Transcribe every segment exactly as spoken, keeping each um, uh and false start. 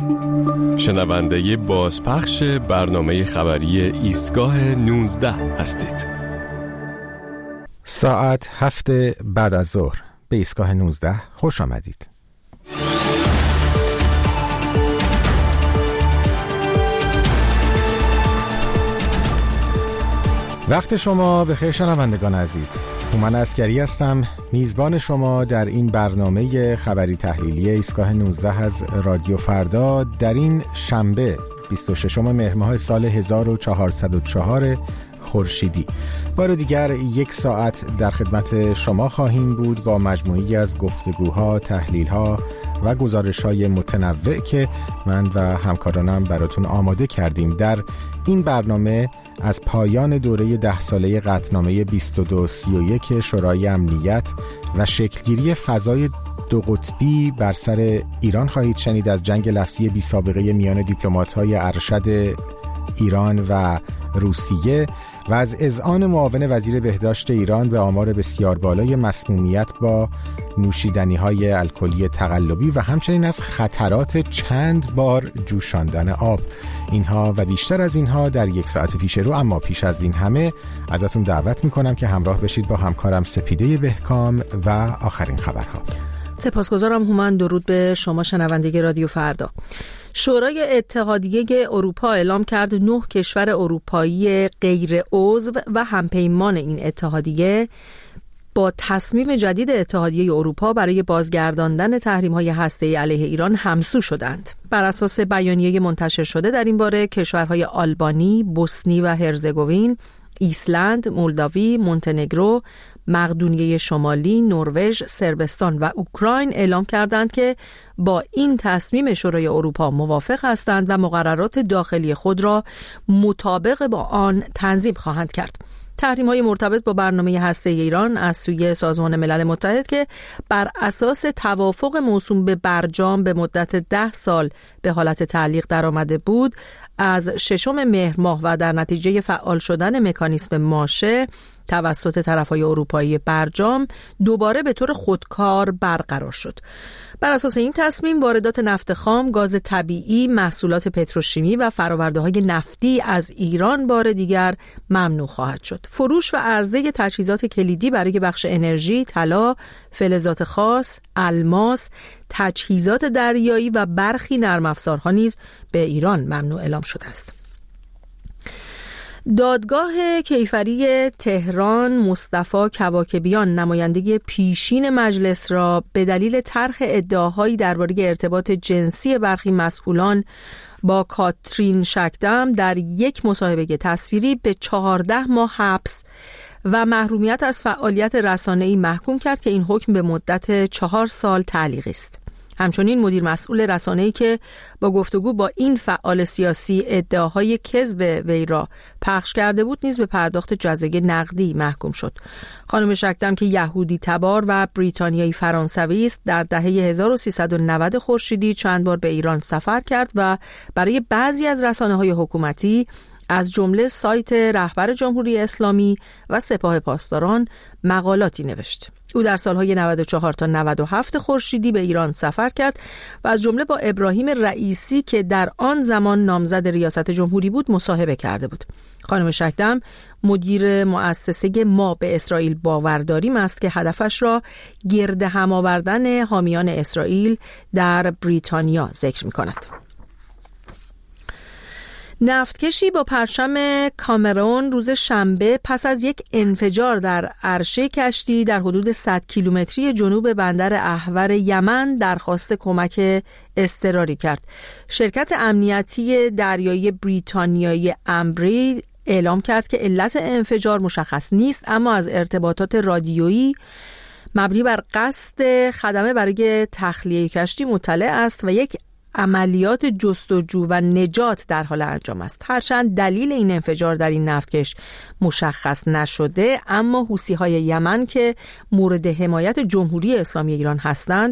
شنونده بازپخش برنامه خبری ایستگاه نوزده هستید. ساعت هفت بعد از ظهر به ایستگاه نوزده خوش آمدید. وقت شما بخیر شنوندگان عزیز. هومن عسکری هستم، میزبان شما در این برنامه خبری تحلیلی ایستگاه نوزده از رادیو فردا در این شنبه بیست و ششم مهر ماه سال هزار و چهارصد و چهار خورشیدی. بار دیگر یک ساعت در خدمت شما خواهیم بود با مجموعی از گفتگوها، تحلیلها و گزارش‌های متنوع که من و همکارانم براتون آماده کردیم. در این برنامه از پایان دوره ده ساله قطعنامه بیست و دو سی و یک شورای امنیت و شکلگیری فضای دو قطبی بر سر ایران خواهید شنید، از جنگ لفظی بی سابقه میان دیپلمات‌های ارشد ایران و روسیه و از اذعان معاون وزیر بهداشت ایران به آمار بسیار بالای مسمومیت با نوشیدنی‌های الکلی تقلبی و همچنین از خطرات چند بار جوشاندن آب. اینها و بیشتر از اینها در یک ساعت پیش رو، اما پیش از این همه ازتون دعوت میکنم که همراه بشید با همکارم سپیده بهکام و آخرین خبرها. سپاسگزارم هومن. درود به شما شنونده رادیو فردا. شورای اتحادیه اروپا اعلام کرد نه کشور اروپایی غیر عضو و همپیمان این اتحادیه با تصمیم جدید اتحادیه اروپا برای بازگرداندن تحریم‌های هسته‌ای علیه ایران همسو شدند. بر اساس بیانیه منتشر شده در این باره کشورهای آلبانی، بوسنی و هرزگوین، ایسلند، مولداوی، مونتنگرو، مقدونیه شمالی، نروژ، صربستان و اوکراین اعلام کردند که با این تصمیم شورای اروپا موافق هستند و مقررات داخلی خود را مطابق با آن تنظیم خواهند کرد. تحریم‌های مرتبط با برنامه هسته‌ای ایران از سوی سازمان ملل متحد که بر اساس توافق موسوم به برجام به مدت ده سال به حالت تعلیق درآمده بود، از ششم مهر ماه و در نتیجه فعال شدن مکانیسم ماشه توسط طرف‌های اروپایی برجام دوباره به طور خودکار برقرار شد. بر اساس این تصمیم واردات نفت خام، گاز طبیعی، محصولات پتروشیمی و فرآورده‌های نفتی از ایران بار دیگر ممنوع خواهد شد. فروش و عرضه تجهیزات کلیدی برای بخش انرژی، طلا، فلزات خاص، الماس، تجهیزات دریایی و برخی نرم افزارها نیز به ایران ممنوع اعلام شده است. دادگاه کیفری تهران مصطفی کواکبیان، نماینده پیشین مجلس، را به دلیل طرح ادعاهایی درباره ارتباط جنسی برخی مسئولان با کاترین شکدم در یک مصاحبه تصویری به چهارده ماه حبس و محرومیت از فعالیت رسانه‌ای محکوم کرد که این حکم به مدت چهار سال تعلیقی است. همچنین مدیر مسئول رسانه‌ای که با گفتگو با این فعال سیاسی ادعاهای کذب وی را پخش کرده بود نیز به پرداخت جزای نقدی محکوم شد. خانم شکدم که یهودی تبار و بریتانیایی فرانسوی است، در دهه هزار و سیصد و نود خورشیدی چند بار به ایران سفر کرد و برای بعضی از رسانه‌های حکومتی از جمله سایت رهبر جمهوری اسلامی و سپاه پاسداران مقالاتی نوشت. او در سالهای نود و چهار تا نود و هفت خورشیدی به ایران سفر کرد و از جمله با ابراهیم رئیسی که در آن زمان نامزد ریاست جمهوری بود مصاحبه کرده بود. خانم شکدم مدیر مؤسسه ما به اسرائیل باورداریم است که هدفش را گرد هم آوردن حامیان اسرائیل در بریتانیا ذکر می‌کند. نفتکشی با پرچم کامرون روز شنبه پس از یک انفجار در عرشه کشتی در حدود صد کیلومتری جنوب بندر احور یمن درخواست کمک اضطراری کرد. شرکت امنیتی دریایی بریتانیایی امبری اعلام کرد که علت انفجار مشخص نیست، اما از ارتباطات رادیویی مبنی بر قصد خدمه برای تخلیه کشتی مطلع است و یک عملیات جستجو و نجات در حال انجام است. هرچند دلیل این انفجار در این نفتکش مشخص نشده، اما حوثی‌های یمن که مورد حمایت جمهوری اسلامی ایران هستند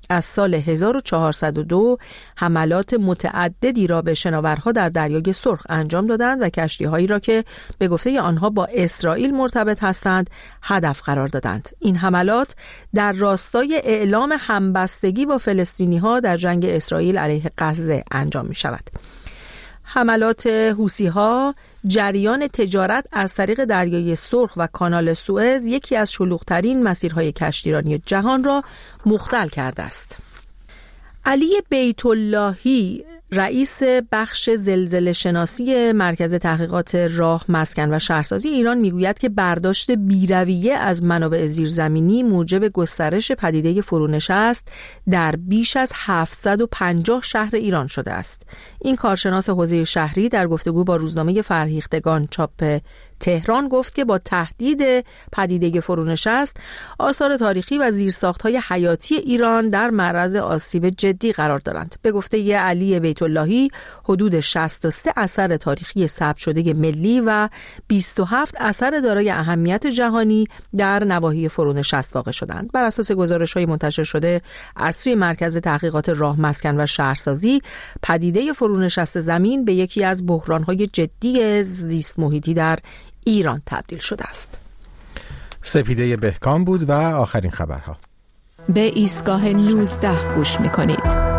از سال هزار و چهارصد و دو حملات متعددی را به شناورها در دریای سرخ انجام دادند و کشتی‌هایی را که به گفته آنها با اسرائیل مرتبط هستند هدف قرار دادند. این حملات در راستای اعلام همبستگی با فلسطینی‌ها در جنگ اسرائیل علیه غزه انجام می‌شود. حملات حوثی‌ها جریان تجارت از طریق دریای سرخ و کانال سوئز، یکی از شلوغ‌ترین مسیرهای کشتیرانی جهان را مختل کرده است. علی بیت اللهی، رئیس بخش زلزله شناسی مرکز تحقیقات راه، مسکن و شهرسازی ایران میگوید که برداشت بی‌رویه از منابع زیرزمینی موجب گسترش پدیده فرونشست در بیش از هفتصد و پنجاه شهر ایران شده است. این کارشناس حوزه شهری در گفتگو با روزنامه فرهیختگان چاپ تهران گفت که با تهدید پدیده فرونشست، آثار تاریخی و زیرساخت‌های حیاتی ایران در معرض آسیب جدی قرار دارند. به گفته ی علی بیت اللهی، حدود شصت و سه اثر تاریخی ثبت شده ملی و بیست و هفت اثر دارای اهمیت جهانی در نواحی فرونشست واقع شدند. بر اساس گزارش‌های منتشر شده از سوی مرکز تحقیقات راه، مسکن و شهرسازی، پدیده فرونشست زمین به یکی از بحران‌های جدی زیست محیطی در ایران تبدیل شده است. سپیده بهکام بود و آخرین خبرها. به ایستگاه نوزده گوش می‌کنید.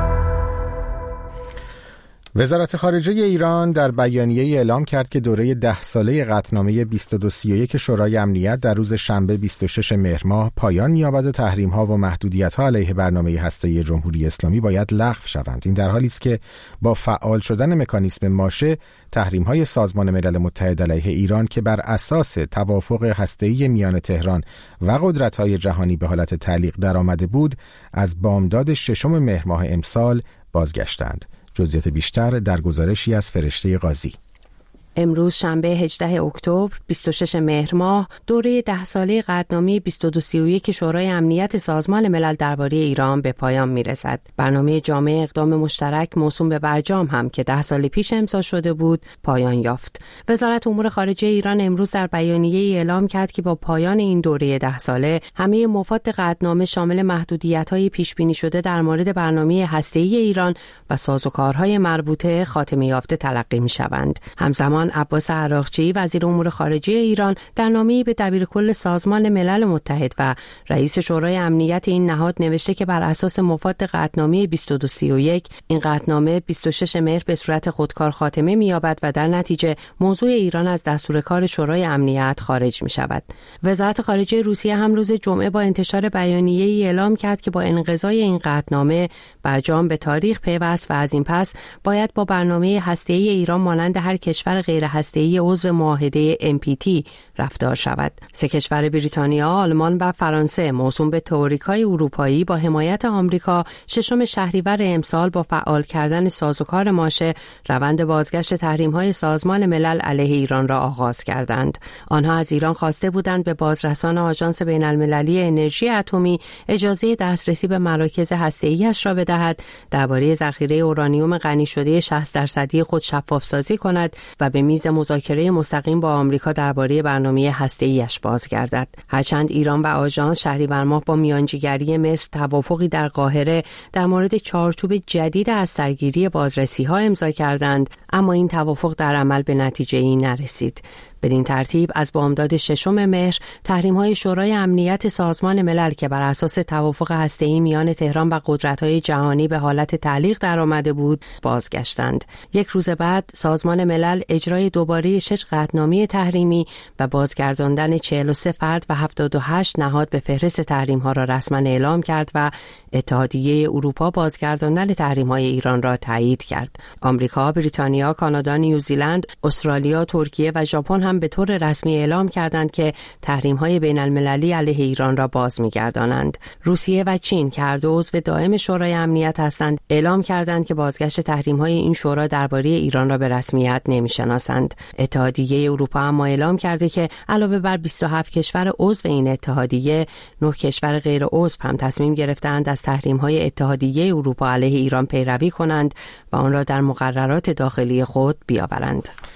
وزارت خارجه ایران در بیانیه‌ای اعلام کرد که دوره ده ساله قطعنامه بیست و دو سی و یک شورای امنیت در روز شنبه بیست و شش مهر ماه پایان می‌یابد و تحریم‌ها و محدودیت‌ها علیه برنامه هسته‌ای جمهوری اسلامی باید لغو شوند. این در حالی است که با فعال شدن مکانیسم ماشه، تحریم‌های سازمان ملل متحد علیه ایران که بر اساس توافق هسته‌ای میان تهران و قدرت‌های جهانی به حالت تعلیق درآمده بود، از بامداد ششم مهر ماه امسال بازگشتند. جزئیات بیشتر در گزارشی از فرشته قاضی. امروز شنبه هجدهم اکتبر بیست و شش مهر ماه دوره ده ساله قطعنامه بیست و دو سی و یک شورای امنیت سازمان ملل درباره ایران به پایان میرسد. برنامه جامع اقدام مشترک موسوم به برجام هم که ده سال پیش امضا شده بود پایان یافت. وزارت امور خارجه ایران امروز در بیانیه‌ای اعلام کرد که با پایان این دوره ده ساله همه مفاد قطعنامه شامل محدودیت‌های پیش بینی شده در مورد برنامه هسته‌ای ایران و سازوکارهای مربوطه خاتمه یافته تلقی می‌شوند. همزمان عباس عراقچی وزیر امور خارجه ایران در نامه‌ای به دبیرکل سازمان ملل متحد و رئیس شورای امنیت این نهاد نوشته که بر اساس مفاد قطعنامه بیست و دو سی و یک این قطعنامه بیست و شش مهر به صورت خودکار خاتمه می‌یابد و در نتیجه موضوع ایران از دستور کار شورای امنیت خارج می‌شود. وزارت خارجه روسیه هم روز جمعه با انتشار بیانیه‌ای اعلام کرد که با انقضای این قطعنامه برجام به تاریخ پیوست و از این پس باید با برنامه هسته‌ای ایران مانند هر کشور غیر هسته‌ای عضو معاهده ام پی تی رفتار شود. سه کشور بریتانیا، آلمان و فرانسه موسوم به تئوریکای اروپایی با حمایت آمریکا ششم شهریور امسال با فعال کردن سازوکار ماشه روند بازگشت تحریم‌های سازمان ملل علیه ایران را آغاز کردند. آنها از ایران خواسته بودند به بازرسان آژانس بین‌المللی انرژی اتمی اجازه دسترسی به مراکز هسته‌ای‌اش را بدهد، درباره ذخیره اورانیوم غنی شده شصت درصدی خود شفاف‌سازی کند و به میز مذاکره مستقیم با آمریکا درباره برنامه هسته‌ایش بازگردد. هرچند ایران و آژانس شهریور ماه با میانجیگری مصر توافقی در قاهره در مورد چارچوب جدید از سرگیری بازرسی‌ها امضا کردند، اما این توافق در عمل به نتیجه‌ای نرسید. بدین ترتیب از بامداد ششم مهر تحریم‌های شورای امنیت سازمان ملل که بر اساس توافق هسته‌ای میان تهران و قدرت‌های جهانی به حالت تعلیق درآمده بود بازگشتند. یک روز بعد سازمان ملل اجرای دوباره شش قطعنامه تحریمی و بازگرداندن چهل و سه فرد و هفتاد و هشت نهاد به فهرست تحریم‌ها را رسما اعلام کرد و اتحادیه اروپا بازگرداندن تحریم‌های ایران را تایید کرد. آمریکا، بریتانیا، کانادا، نیوزیلند، استرالیا، ترکیه و ژاپن هم به طور رسمی اعلام کردند که تحریم‌های بین‌المللی علیه ایران را باز می‌گردانند. روسیه و چین که هر دو عضو دائم شورای امنیت هستند، اعلام کردند که بازگشت تحریم‌های این شورا درباره ایران را به رسمیت نمی‌شناسند. اتحادیه اروپا هم اعلام کرده که علاوه بر بیست و هفت کشور عضو این اتحادیه، نه کشور غیر عضو هم تصمیم گرفتند از تحریم‌های اتحادیه اروپا علیه ایران پیروی کنند و آن را در مقررات داخلی خود بیاورند.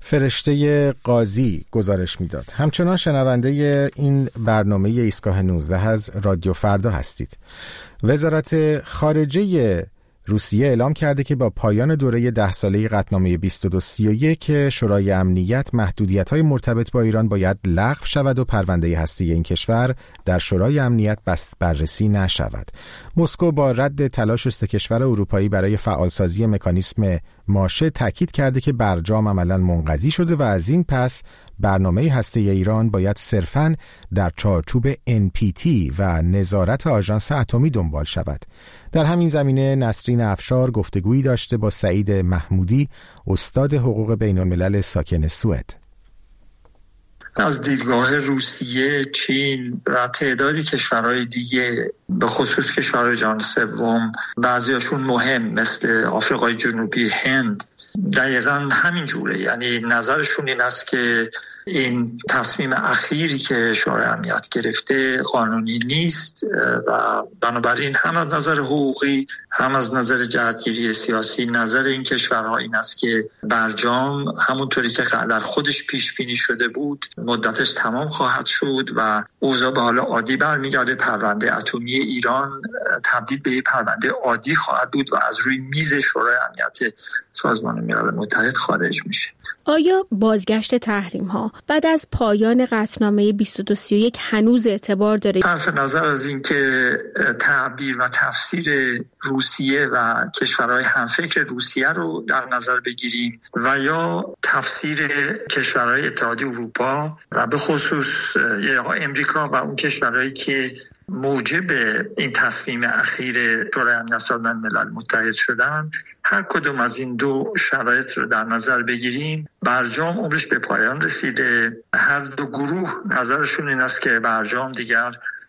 فرشته قاضی گزارش میداد. همچنان شنونده این برنامه ایستگاه نوزده از رادیو فردا هستید. وزارت خارجه روسیه اعلام کرده که با پایان دوره ده ساله قطعنامه بیست و دو سی و یک شورای امنیت محدودیت‌های مرتبط با ایران باید لغو شود و پرونده هستی این کشور در شورای امنیت بس بررسی نشود. مسکو با رد تلاش سه کشور اروپایی برای فعالسازی مکانیسم ماشه تاکید کرده که برجام عملاً منقضی شده و از این پس برنامه هسته ایران باید صرفاً در چارچوب ان پی تی و نظارت آژانس اتمی دنبال شود. در همین زمینه نسرین افشار گفتگویی داشته با سعید محمودی، استاد حقوق بین الملل ساکن سوئد. از دیدگاه روسیه، چین و تعدادی کشورهای دیگه به خصوص کشورهای جهان سوم، بعضیاشون مهم مثل آفریقای جنوبی، هند، دقیقا همین جوره. یعنی نظرشون این است که این تصمیم اخیری که شورای امنیت گرفته قانونی نیست و بنابراین هم از نظر حقوقی هم از نظر جهتگیری سیاسی نظر این کشورها این است که برجام همونطوری که در خودش پیش بینی شده بود مدتش تمام خواهد شد و اوضاع به حال عادی برمیگرده. پرونده اتمی ایران تبدیل به پرونده عادی خواهد بود و از روی میز شورای امنیت سازمان ملل متحد خارج میشه. آیا بازگشت تحریم ها بعد از پایان قطعنامه بیست و دو سی و یک هنوز اعتبار داره؟ صرف نظر از این که تعبیر و تفسیر روسیه و کشورهای همفکر روسیه رو در نظر بگیریم و یا تفسیر کشورهای اتحادیه اروپا و به خصوص یا امریکا و اون کشورهایی که موجب این تصمیم اخیر شورای امنیت سازمان ملل متحد شدن، هر کدوم از این دو شرایط رو در نظر بگیریم برجام عمرش به پایان رسیده. هر دو گروه نظرشون این است که برجام دیگر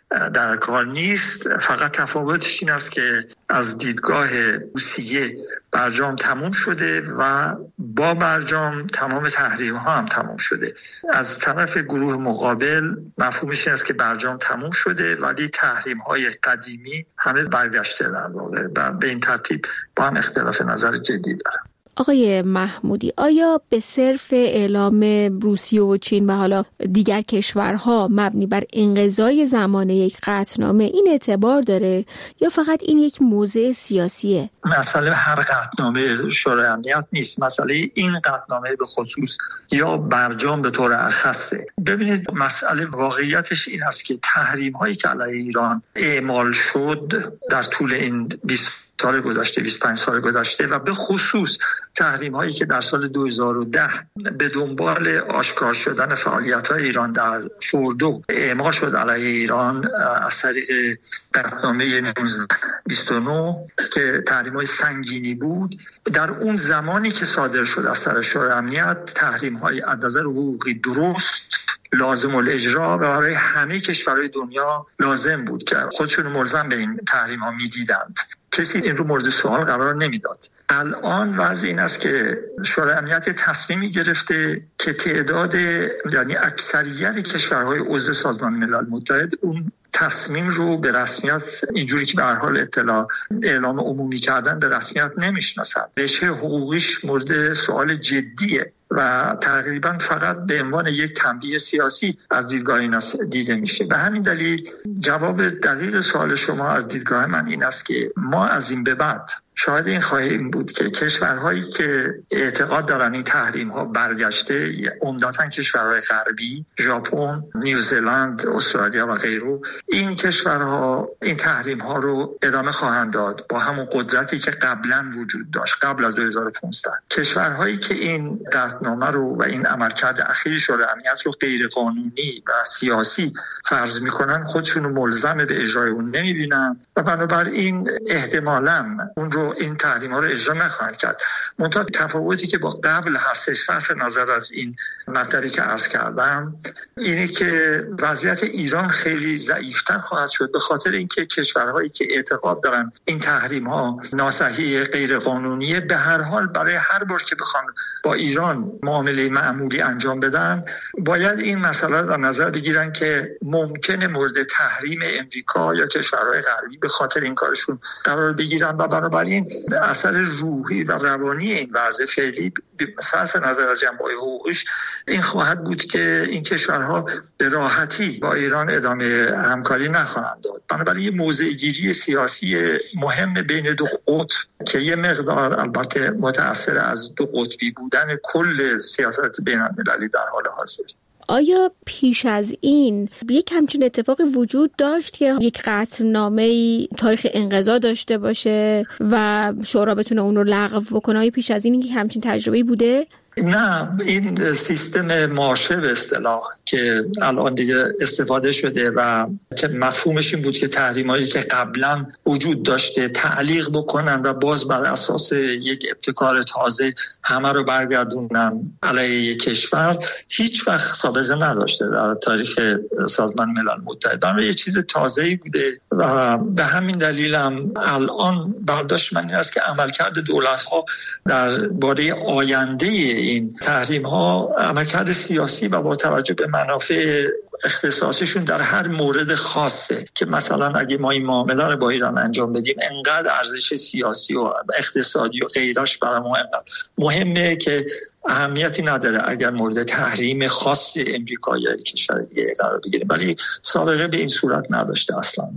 در کار نیست، فقط تفاوتش این است که از دیدگاه روسیه برجام تموم شده و با برجام تمام تحریم ها هم تموم شده. از طرف گروه مقابل مفهومش این است که برجام تموم شده ولی تحریم های قدیمی همه برگشته در واقع و به این ترتیب با هم اختلاف نظر جدی دارن. آقای محمودی، آیا به صرف اعلام روسیه و چین و حالا دیگر کشورها مبنی بر انقضای زمانه یک قطعنامه این اعتبار داره یا فقط این یک موضع سیاسیه؟ مسئله هر قطعنامه شورای امنیت نیست، مسئله این قطعنامه به خصوص یا برجام به طور اخصه. ببینید مسئله واقعیتش این است که تحریم هایی که علیه ایران اعمال شد در طول این بیست سال گذشته، بیست و پنج سال گذشته و به خصوص تحریم هایی که در سال دو هزار و ده به دنبال آشکار شدن فعالیت های ایران در فوردو اعمال شد علیه ایران از طریق قطعنامه نوزده بیست و نه که تحریم های سنگینی بود، در اون زمانی که صادر شد از طرف شورای امنیت تحریم های از نظر حقوقی درست، لازم الاجرا و برای همه کشورهای دنیا لازم بود که خودشون ملزم به این تحریم ها میدیدند. کسی این رو مورد سوال قرار نمیداد. الان وضع این است که شورای امنیت تصمیمی گرفته که تعداد یعنی اکثریت کشورهای عضو سازمان ملل متحد اون تصمیم رو به رسمیت اینجوری که به هر حال اطلاع اعلام عمومی کردن به رسمیت نمیشناسن. رشته حقوقیش مورد سوال جدیه و تقریبا فقط به عنوان یک تنبیه سیاسی از دیدگاه این دیده میشه. به همین دلیل جواب دقیق سوال شما از دیدگاه من این است که ما از این به بعد شاید این خواهیم بود که کشورهایی که اعتقاد دارن این تحریم ها برگشته، عمدتاً کشورهای غربی، ژاپن، نیوزلند، استرالیا و غیره، این کشورها این تحریم ها رو ادامه خواهند داد با همون قدرتی که قبلا وجود داشت قبل از دو هزار و پانزده. کشورهایی که این قطعنامه رو و این عملکرد اخیر شورای امنیت رو غیر قانونی و سیاسی فرض میکنن خودشون رو ملزم به اجرای اون نمیبینن و بنابراین احتمالاً اون رو این تحریم ها رو اجرا نخواهند کرد. منتها تفاوتی که با قبل هست صرف نظر از این مطلبی که عرض کردم اینه که وضعیت ایران خیلی ضعیفتر خواهد شد به خاطر اینکه کشورهایی که اعتقاد دارن این تحریم ها ناصحیح غیر قانونیه به هر حال برای هر بار که بخوان با ایران معامله معمولی انجام بدن باید این مسئله در نظر بگیرن که ممکنه مورد تحریم امریکا یا کشورهای غربی به خاطر این کارشون قرار بگیرن و بنابراین بنابراین اثر روحی و روانی این وضع فعلی صرف نظر از جنبه‌های حقوقیش این خواهد بود که این کشورها به راحتی با ایران ادامه همکاری نخواهند داد. بنابراین یه موضع‌گیری سیاسی مهم بین دو قطب که یه مقدار البته متأثر از دو قطبی بودن کل سیاست بین‌المللی در حال حاضر. آیا پیش از این یک همچین اتفاقی وجود داشت که یک قطعنامه‌ای تاریخ انقضا داشته باشه و شورا بتونه اون رو لغو بکنه؟ آیا پیش از این یک همچین تجربه‌ای بوده؟ نه، این سیستم ماشه به اصطلاح که الان دیگه استفاده شده و که مفهومش این بود که تحریمایی که قبلا وجود داشته تعلیق بکنن و باز بر اساس یک ابتکار تازه همه رو برگردونن علیه یک کشور، هیچ وقت سابقه نداشته در تاریخ سازمان ملل متحد. در یه چیز تازه‌ای بوده و به همین دلیل هم الان برداشت من این است که عملکرد دولت‌ها در باره آینده این تحریم ها عملکرد سیاسی و با توجه به منافع اختصاصیشون در هر مورد خاصه که مثلا اگه ما این معامله رو با ایران انجام بدیم انقدر ارزش سیاسی و اقتصادی و غیرش برای ما انقدر مهمه که اهمیتی نداره اگر مورد تحریم خاص امریکا یا کشور دیگه قرار بگیریم، ولی سابقه به این صورت نداشته اصلا.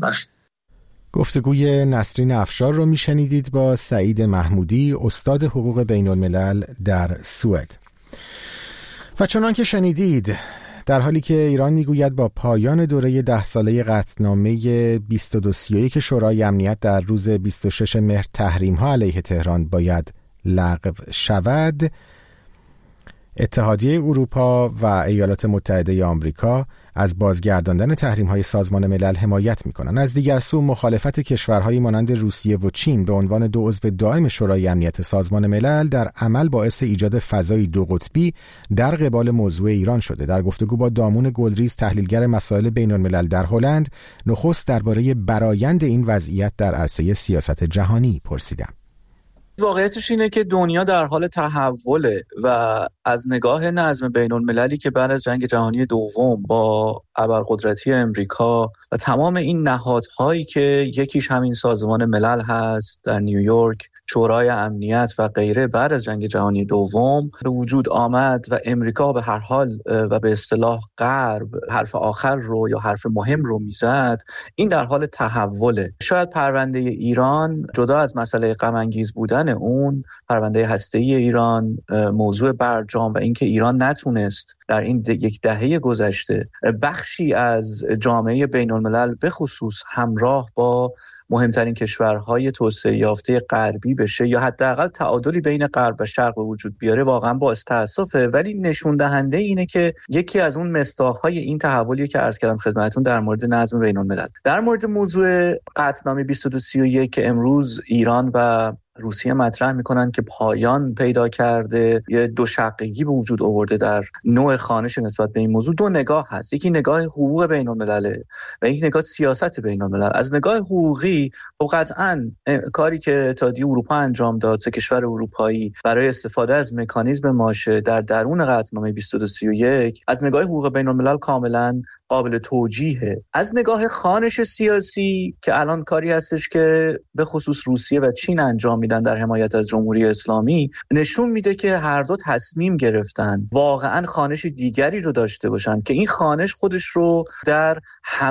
گفتگوی نسرین افشار رو میشنیدید با سعید محمودی، استاد حقوق بین الملل در سوئد. و چنان که شنیدید، در حالی که ایران میگوید با پایان دوره ده ساله قطعنامه بیست و دو سی و یک شورای امنیت در روز بیست و شش مهر تحریم‌ها علیه تهران باید لغو شود، اتحادیه اروپا و ایالات متحده آمریکا از بازگرداندن تحریم‌های سازمان ملل حمایت می‌کنند. از دیگر سو مخالفت کشورهایی مانند روسیه و چین به عنوان دو عضو دائم شورای امنیت سازمان ملل در عمل باعث ایجاد فضای دو قطبی در قبال موضوع ایران شده. در گفتگو با دامون گلریز، تحلیلگر مسائل بین‌الملل در هلند، نخست درباره برآیند این وضعیت در عرصه سیاست جهانی پرسیدم. واقعیتش اینه که دنیا در حال تحوله و از نگاه نظم بین المللی که بعد از جنگ جهانی دوم با ابرقدرتی امریکا و تمام این نهادهایی که یکیش همین سازمان ملل هست در نیویورک، شورای امنیت و غیره، بعد از جنگ جهانی دوم به وجود آمد و امریکا به هر حال و به اصطلاح غرب حرف آخر رو یا حرف مهم رو میزد، این در حال تحوله. شاید پرونده ایران جدا از مسئله غم انگیز بودن اون، پرونده هسته‌ای ایران، موضوع برجام و اینکه ایران نتونست در این یک دهه گذشته بخشی از جامعه بین الملل به خصوص همراه با مهمترین کشورهای توسعه یافته غربی بشه یا حداقل تعادلی بین غرب و شرق به وجود بیاره، واقعا باعث تأسفه. ولی نشون دهنده اینه که یکی از اون مصداق‌های این تحولی که عرض کردم خدمتتون در مورد نظم بین الملل، در مورد موضوع قطعنامه بیست و دو سی و یک که امروز ایران و روسیه مطرح میکنن که پایان پیدا کرده، یه دو شقگی به وجود آورده در نوع خوانش نسبت به این موضوع. دو نگاه هست، یکی نگاه حقوق بین الملل و یک نگاه سیاست بین الملل. از نگاه حقوقی قطعاً کاری که اتحادیه اروپا انجام داد، سه کشور اروپایی، برای استفاده از مکانیزم ماشه در درون قطعنامه بیست و دو سی و یک، از نگاه حقوق بین الملل کاملاً قابل توجیهه. از نگاه خوانش سیاسی که الان کاری هستش که به خصوص روسیه و چین انجام میدن در حمایت از جمهوری اسلامی، نشون میده که هر دو تصمیم گرفتن واقعا خوانش دیگری رو داشته باشن که این خوانش خودش رو در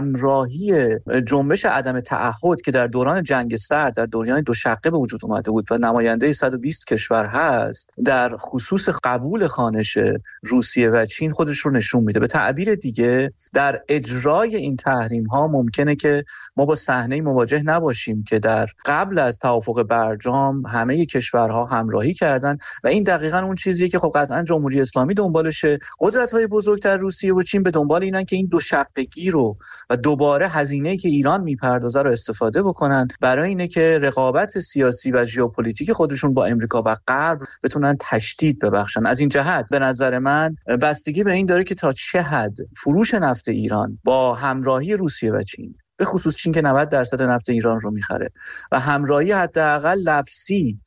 همراهی جنبش عدم تعهد که در دوران جنگ سرد در دوران دو شقه به وجود اومده بود و نماینده صد و بیست کشور هست، در خصوص قبول خوانش روسیه و چین خودش رو نشون میده. به تعبیر دیگه در اجرای این تحریم ها ممکنه که ما با صحنه مواجه نباشیم که در قبل از توافق برجام همه کشورها همراهی کردن و این دقیقاً اون چیزیه که خب قطعاً جمهوری اسلامی دنبالشه. قدرت‌های بزرگتر روسیه و چین به دنبال اینن که این دو شقگی رو و دوباره هزینه‌ای که ایران میپردازه رو استفاده بکنن برای اینه که رقابت سیاسی و ژئوپلیتیک خودشون با امریکا و غرب بتونن تشدید ببخشن. از این جهت به نظر من بستگی به این داره که تا چه حد فروش نفت ایران با همراهی روسیه و چین، به خصوص چین که نود درصد نفت ایران رو میخره، و همراهی حداقل لفظی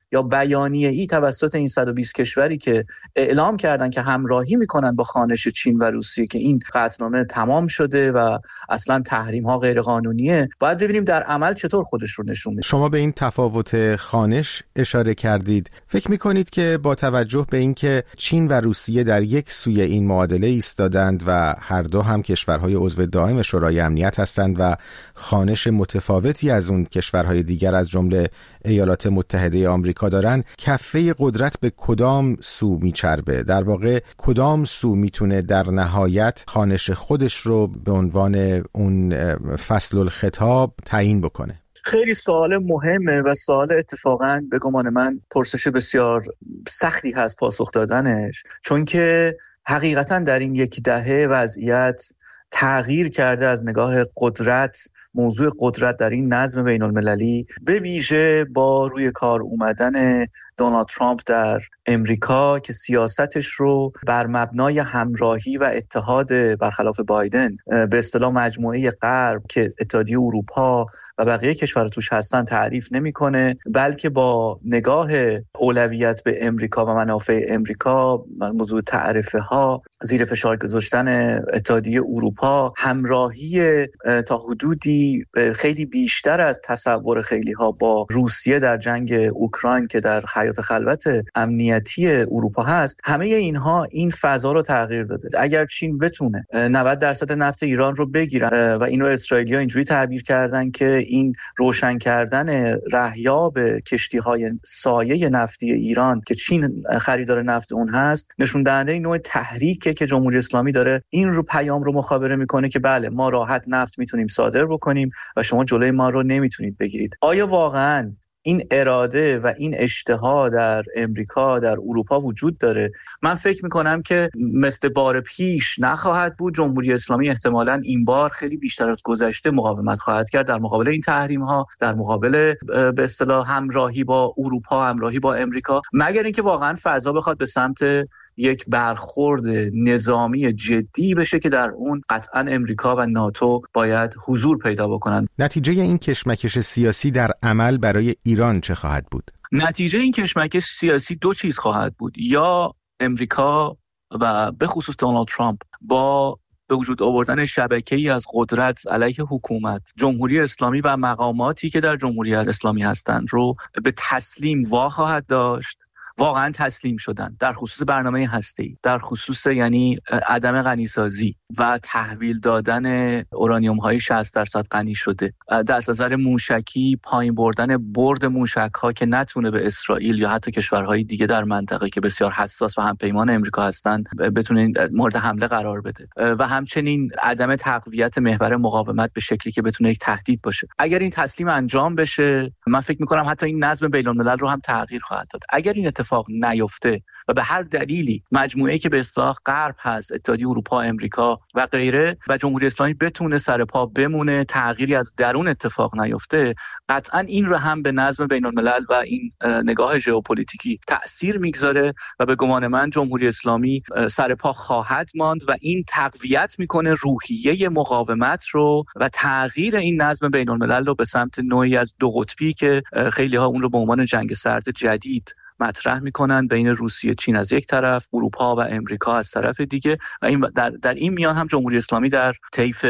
یا بیانیه‌ای توسط این صد و بیست کشوری که اعلام کردن که همراهی میکنن با خوانش چین و روسیه که این قطعنامه تمام شده و اصلا تحریم ها غیر قانونیه، باید ببینیم در عمل چطور خودش رو نشون میده. شما به این تفاوت خوانش اشاره کردید. فکر میکنید که با توجه به اینکه چین و روسیه در یک سوی این معادله ایستادند و هر دو هم کشورهای عضو دائم شورای امنیت هستند و خوانش متفاوتی از اون کشورهای دیگر از جمله ایالات متحده آمریکا دارن، کفه قدرت به کدام سو میچربه؟ در واقع کدام سو میتونه در نهایت خوانش خودش رو به عنوان اون فصل الخطاب تعیین بکنه؟ خیلی سوال مهمه و سوال اتفاقاً به گمان من پرسش بسیار سختی هست پاسخ دادنش، چون که حقیقتاً در این یک دهه وضعیت تغییر کرده از نگاه قدرت، موضوع قدرت در این نظم بین المللی، به ویژه با روی کار اومدن دونالد ترامپ در امریکا که سیاستش رو بر مبنای همراهی و اتحاد برخلاف بایدن به اصطلاح مجموعه غرب که اتحادیه اروپا و بقیه کشورها توش هستن تعریف نمیکنه، بلکه با نگاه اولویت به امریکا و منافع امریکا، موضوع تعرفه ها، زیر فشار گذاشتن اتحادیه اروپا، همراهی تا حدودی خیلی بیشتر از تصور خیلی ها با روسیه در جنگ اوکراین که در حیات خلوت امنیتی اروپا هست، همه اینها این فضا رو تغییر داده. اگر چین بتونه نود درصد نفت ایران رو بگیرن و اینو اسرائیلی‌ها اینجوری تعبیر کردن که این روشن کردن رهیاب کشتی‌های سایه نفتی ایران که چین خریدار نفت اون هست، نشون دهنده این نوع تحریکه که جمهوری اسلامی داره این رو پیام رو مخابره میکنه که بله ما راحت نفت میتونیم صادر بکنیم و شما جلوی ما رو نمیتونید بگیرید. آیا واقعاً این اراده و این اشتها در امریکا، در اروپا وجود داره؟ من فکر میکنم که مثل بار پیش نخواهد بود. جمهوری اسلامی احتمالاً این بار خیلی بیشتر از گذشته مقاومت خواهد کرد در مقابل این تحریم ها، در مقابل به اصطلاح همراهی با اروپا، همراهی با امریکا، مگر اینکه واقعاً فضا بخواد به سمت یک برخورد نظامی جدی بشه که در اون قطعاً امریکا و ناتو باید حضور پیدا بکنند. نتیجه این کشمکش سیاسی در عمل برای ایران چه خواهد بود؟ نتیجه این کشمکش سیاسی دو چیز خواهد بود. یا امریکا و به خصوص دونالد ترامپ با به وجود آوردن شبکه‌ای از قدرت علیه حکومت، جمهوری اسلامی و مقاماتی که در جمهوری اسلامی هستند رو به تسلیم وا خواهد داشت. واقعا تسلیم شدن در خصوص برنامه هسته‌ای، در خصوص یعنی عدم غنیسازی و تحویل دادن اورانیوم های شصت درصد غنی شده، در نظر موشکی پایین بردن برد موشک ها که نتونه به اسرائیل یا حتی کشورهای دیگه در منطقه که بسیار حساس و همپیمان امریکا هستن بتونه مورد حمله قرار بده، و همچنین عدم تقویت محور مقاومت به شکلی که بتونه یک تهدید باشه. اگر این تسلیم انجام بشه، من فکر می‌کنم حتی این نظم بین‌الملل رو هم تغییر خواهد داد. اگر این اتفاق نیفته و به هر دلیلی مجموعه‌ای که به اصطلاح غرب هست، اتحادیه اروپا، امریکا و غیره، و جمهوری اسلامی بتونه سر پا بمونه، تغییری از درون اتفاق نیفته، قطعاً این رو هم به نظم بین‌الملل و این نگاه ژئوپلیتیکی تأثیر میگذاره و به گمان من جمهوری اسلامی سر پا خواهد ماند و این تقویت میکنه روحیه مقاومت رو و تغییر این نظم بین‌الملل رو به سمت نوعی از دو قطبی که خیلی ها اون رو به عنوان جنگ سرد جدید مطرح میکنن بین روسیه، چین از یک طرف، اروپا و امریکا از طرف دیگه، و این در, در این میان هم جمهوری اسلامی در طیف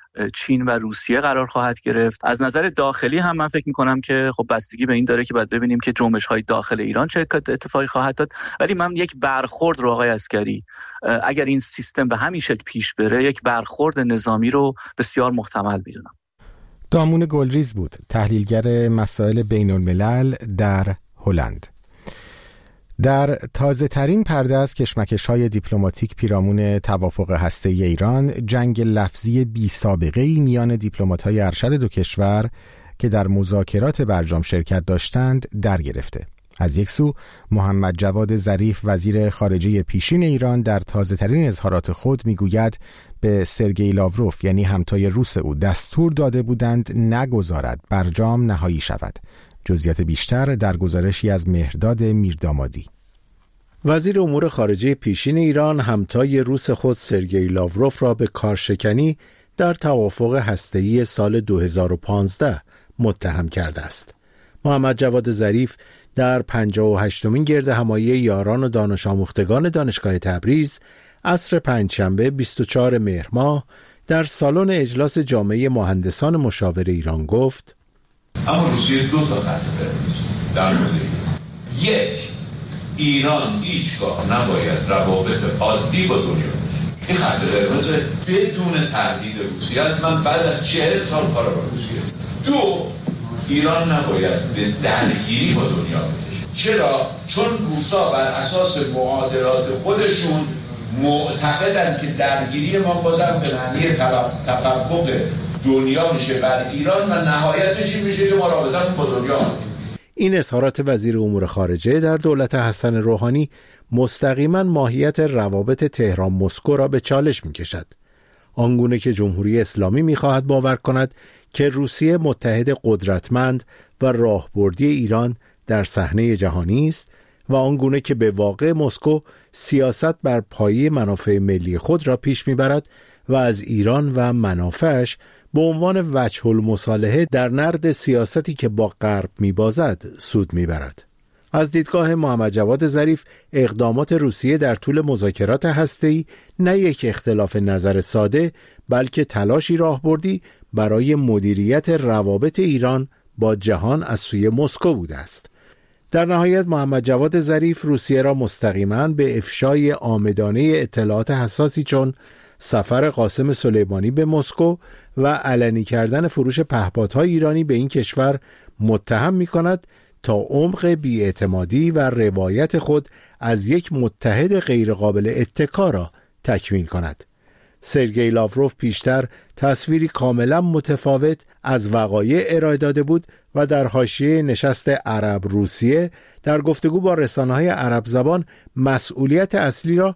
چین و روسیه قرار خواهد گرفت. از نظر داخلی هم من فکر میکنم که خب بستگی به این داره که باید ببینیم که جنبش های داخل ایران چه اتفاقی خواهد داد، ولی من یک برخورد رو آقای عسگری، اگر این سیستم به همین شکل پیش بره، یک برخورد نظامی رو بسیار محتمل میدونم. دامون گلریز بود، تحلیلگر مسائل بین الملل در هلند. در تازه ترین پرده از کشمکش‌های دیپلماتیک پیرامون توافق هسته‌ای ایران، جنگ لفظی بی سابقه‌ای میان دیپلمات‌های ارشد دو کشور که در مذاکرات برجام شرکت داشتند در گرفته. از یک سو محمد جواد ظریف وزیر خارجه پیشین ایران در تازه ترین اظهارات خود میگوید به سرگئی لاوروف یعنی همتای روس او دستور داده بودند نگذارد برجام نهایی شود. جزئیات بیشتر در گزارشی از مهرداد میردامادی. وزیر امور خارجه پیشین ایران همتای روس خود سرگئی لاوروف را به کارشکنی در توافق هسته‌ای سال دو هزار و پانزده متهم کرده است. محمد جواد ظریف در پنجاه و هشتمین گرد همایی یاران و دانش آموختگان دانشگاه تبریز عصر پنجشنبه بیست و چهارم مهر ماه در سالن اجلاس جامعه مهندسان مشاور ایران گفت: اما روسیه دو تا خط قرمز در مورد یک، ایران هیچگاه نباید روابط عادی با دنیا باشه. این خط قرمز بدون تردید روسیه است. من بعد از چهل سال کار با روسیه. دو، ایران نباید به درگیری با دنیا بشه. چرا؟ چون روسا بر اساس معادلات خودشون معتقدن که درگیری ما بازم به معنی تفوق دنیا میشه بر ایران و نهایتش این میشه که ما رابطمون با دنیا. این اظهارات وزیر امور خارجه در دولت حسن روحانی مستقیما ماهیت روابط تهران مسکو را به چالش میکشد. آنگونه که جمهوری اسلامی میخواهد باور کند که روسیه متحد قدرتمند و راهبردی ایران در صحنه جهانی است و آنگونه که به واقع مسکو سیاست بر پایه منافع ملی خود را پیش میبرد و از ایران و منافعش به عنوان وجه المصالحه در نرد سیاستی که با غرب میبازد سود میبرد. از دیدگاه محمد جواد ظریف اقدامات روسیه در طول مذاکرات هسته‌ای نه یک اختلاف نظر ساده بلکه تلاشی راهبردی برای مدیریت روابط ایران با جهان از سوی مسکو بوده است. در نهایت محمد جواد ظریف روسیه را مستقیما به افشای عامدانه اطلاعات حساسی چون سفر قاسم سلیمانی به مسکو و علنی کردن فروش پهپادهای ایرانی به این کشور متهم می کند تا عمق بی‌اعتمادی و روایت خود از یک متحد غیرقابل اتکا را تکمیل کند. سرگئی لاوروف پیشتر تصویری کاملا متفاوت از وقایع ارائه داده بود و در حاشیه نشست عرب روسیه در گفتگو با رسانه‌های عرب زبان مسئولیت اصلی را